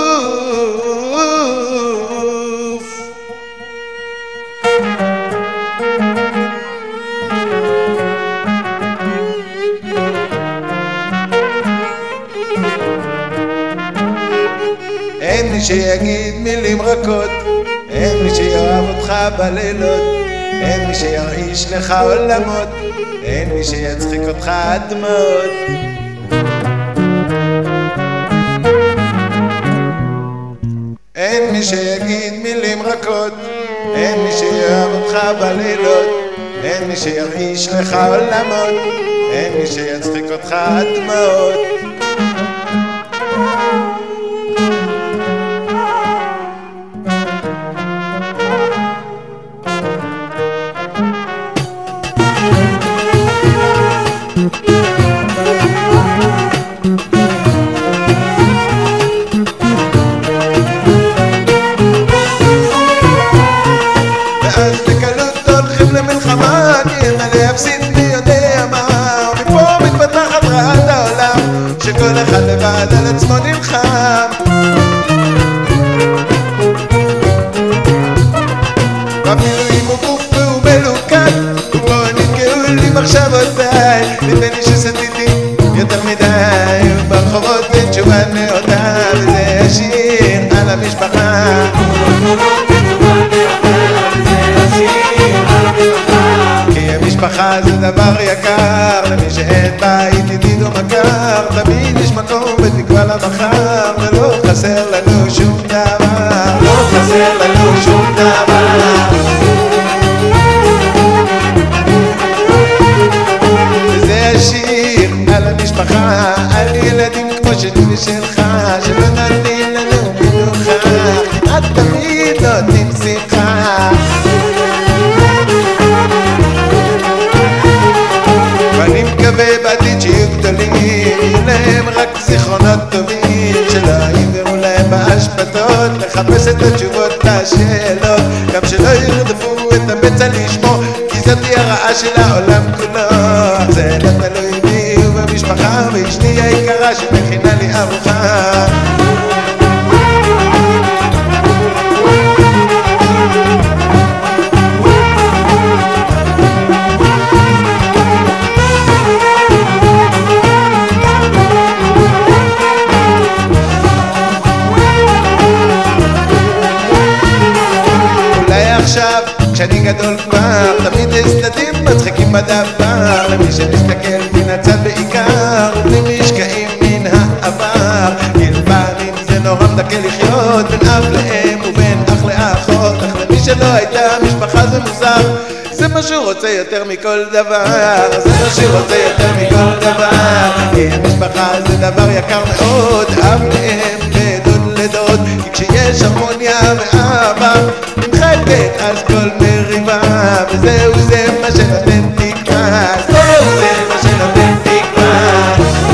אין מי שיגיד מילים רכות, אין מי שיאהב אותך בלילות, אין מי שירעיש לך עולמות, אין מי שיצחיק אותך עד דמעות. אין מי שיגיד מילים רכות, אין מי שיאהב אותך בלילות, אין מי שירעיש לך עולמות, אין מי שיצחיק אותך עד דמעות. ואז בקלות הולכים למלחמה, כי אין מה להפסיד מי יודע מה, ומפה מתפתחת רעת העולם, שכל אחד לבד על עצמו נלחם. אפילו אם הוא גוף והוא מלוכד, ופה נתקעו לי מחשבותיי, נדמה לי שסטיתי יותר מדי, וברחובות אין תשובה נאותה, וזה השיר על המשפחה. כי המשפחה זה דבר יקר, למי שאין בית ידיד או מכר, תמיד יש מקום ותקווה למחר, ולא חסר לנו שום דבר, לא חסר לנו שום דבר. וזה השיר על המשפחה, על ילדים כמו שלי ושלך, שלא נותנים לנו מנוחה, את תמיד נותנים שמחה. ואני מקווה בעתיד שיהיו גדולים, יהיו להם רק זיכרונות טובים, שלא יגרמו להם בהשפטות לחפש את התשובות לשאלות, גם שלא ירדפו את הבצע לשמו, כי זאת היא הרעה של העולם כולו. זה לא תלוי בי ובמשפחה, ואשתי היקרה שמכינה לי ארוחה. עכשיו כשאני גדול כבר, תמיד יש צדדים מצחיקים בדבר, למי שמסתכל מן הצד בעיקר, ובלי משקעים מן העבר, כי לפעמים זה נורא מדכא לחיות בין אב לאם ובין אח לאחות, אך למי שלא הייתה משפחה זה מוזר, זה מה שהוא רוצה יותר מכל דבר, זה מה שהוא רוצה יותר מכל דבר, כי המשפחה זה דבר יקר מאוד, אב לאם ודוד לדוד, כי כשיש הרמוניה ואהבה נמחקת אז כל מריבה, וזהו זה מה שנותן תקווה, זהו זה מה שנותן תקווה.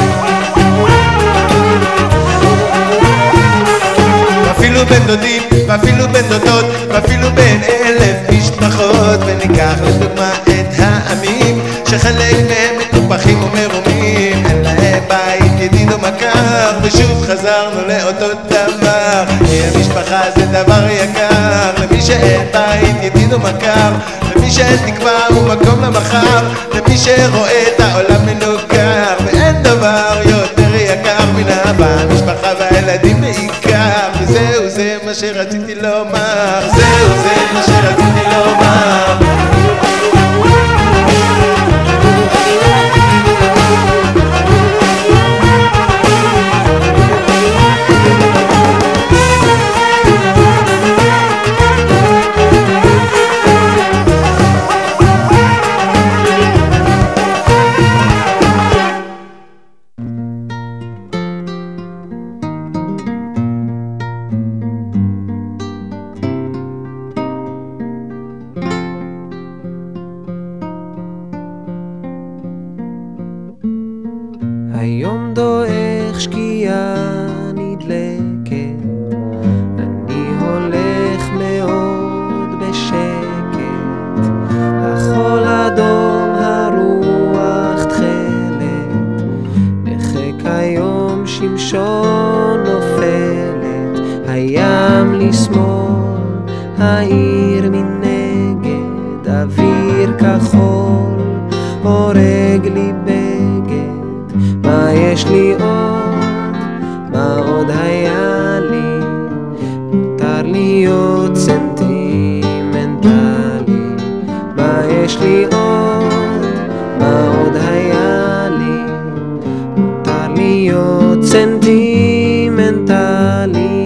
ואפילו בין דודים, ואפילו בין דודות, ואפילו בין אלף משפחות, וניקח לדוגמה את העמים שחלק מהם מקופחים ומרומים, אין להם בית ידיד או מכר, ושוב חזרנו לאותו דבר. המשפחה זה דבר יקר, למי שאין בית ידיד ומכר, למי שאין תקווה ומקום למחר, למי שרואה את העולם מנוכר. ואין דבר יותר יקר מן אהבה, המשפחה והילדים בעיקר. וזהו זה מה שרציתי לומר, זהו זה מה שרציתי לומר. היום דועך שקיעה נדלקת, אני הולך מאוד בשקט, החול אדום הרוח תכלת, בחק היום שמשון נופלת, הים לשמאל, העיר מנגד, אוויר כחול, הורג לי בגד, מה יש לי עוד, מה עוד היה לי, מותר להיות סנטימנטלי, מה יש לי עוד, מה עוד היה לי, מותר להיות סנטימנטלי.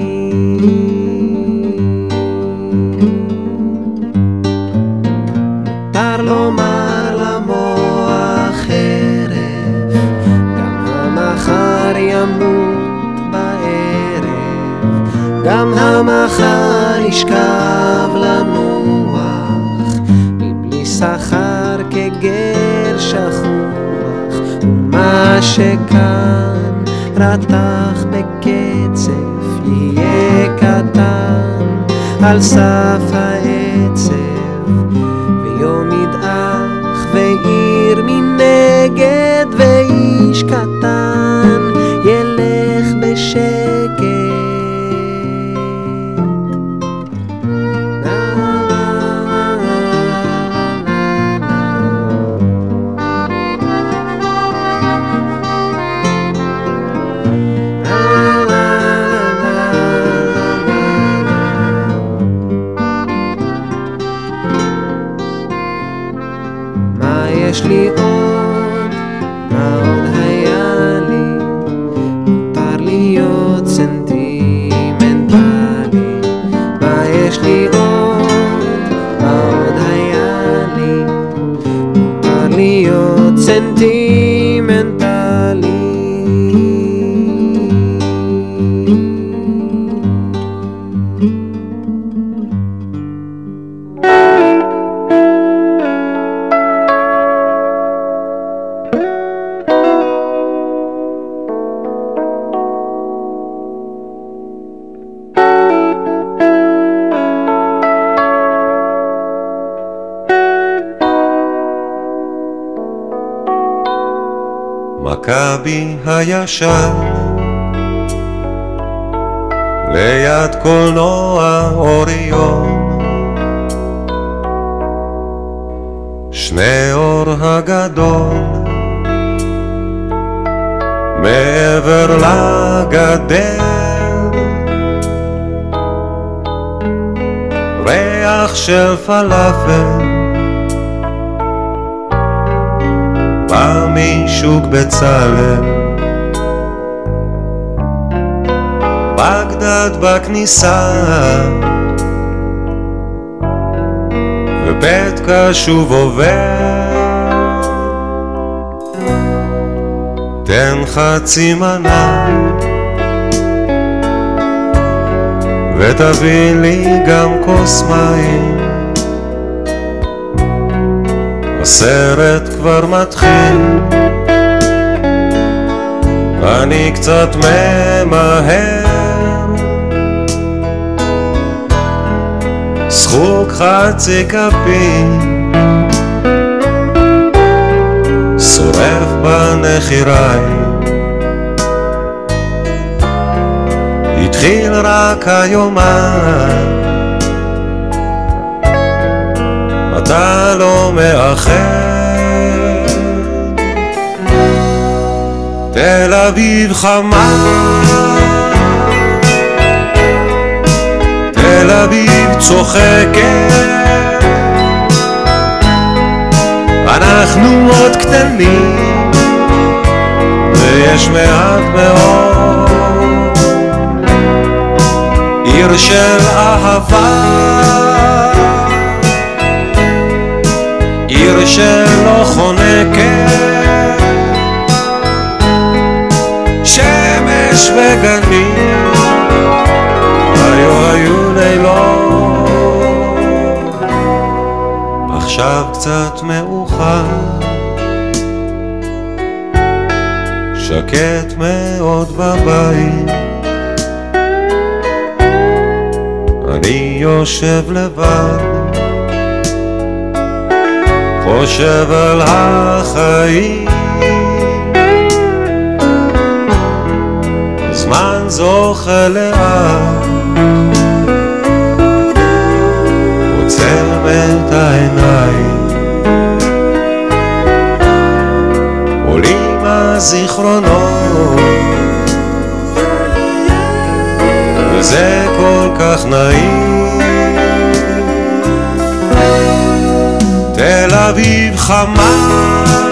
מותר לומר למוח חרב, גם המחר ימות בערב, גם המחר ישכב לנוח, מבלי שכר כגר שכוח, ומה שכאן רתח בקצף יהיה קטן על סף העצב, ויום ידעך ועיר מנגד, ואיש קטן ילך בשקט. מה יש לי עוד, מה עוד היה לי, מותר להיות סנטימנטלי, מה יש לי עוד, מה עוד היה לי, מותר להיות סנטימנטלי. מכבי הישר ליד קולנוע אוריון, שני אור הגדול מעבר לגדר, ריח של פלאפל בא משוק בצלם, בגדד בכניסה ובית קשוב עובר, תן חצי מנה ותביא לי גם כוס מים, הסרט כבר מתחיל, אני קצת ממהר, שחוק חצי כפי שורף בנחיריים, התחיל רק היומן, אתה לא מאחר. תל אביב חמה, תל אביב צוחקת, אנחנו עוד קטנים ויש מעט מאוד. עיר של אהבה, עיר שלא חונקת, שמש וגנים, היו היו לילות. עכשיו קצת מאוחר, שקט מאוד בבית, אני יושב לבד, חושב על החיים. זמן זוכה לאט, עוצם את העיניים, עולים הזיכרונות, וזה כל כך נעים. תל אביב חמה,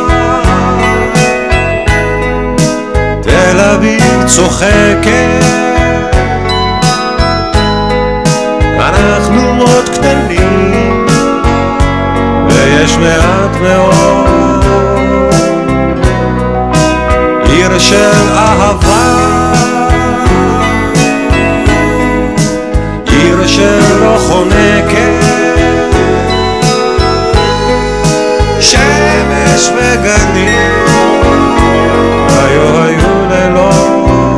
תל אביב צוחקת, אנחנו עוד קטנים ויש מעט מאוד. עיר של אהבה, עיר שלא חונקת, שמש וגנים, היו היו לילות.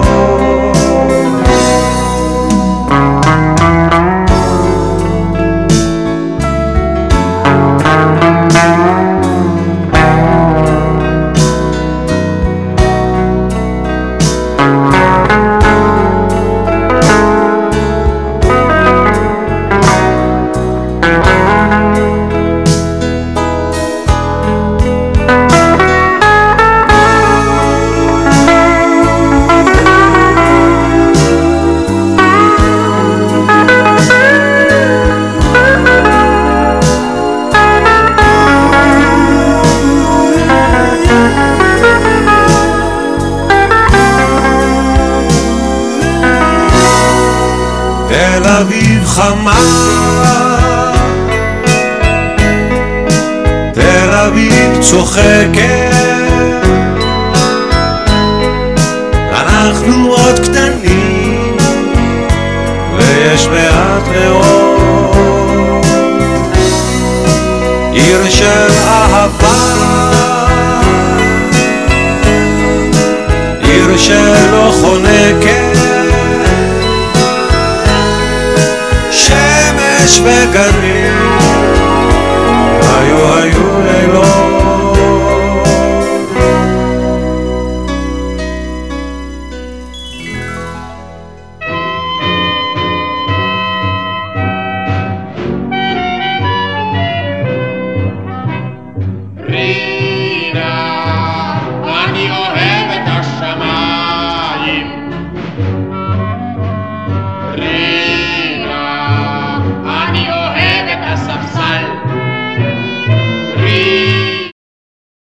תל אביב חמה, תל אביב צוחקת, אנחנו עוד קטנים ויש מעט מאוד. עיר של אהבה, עיר שלא חונקת, שמש וגנים,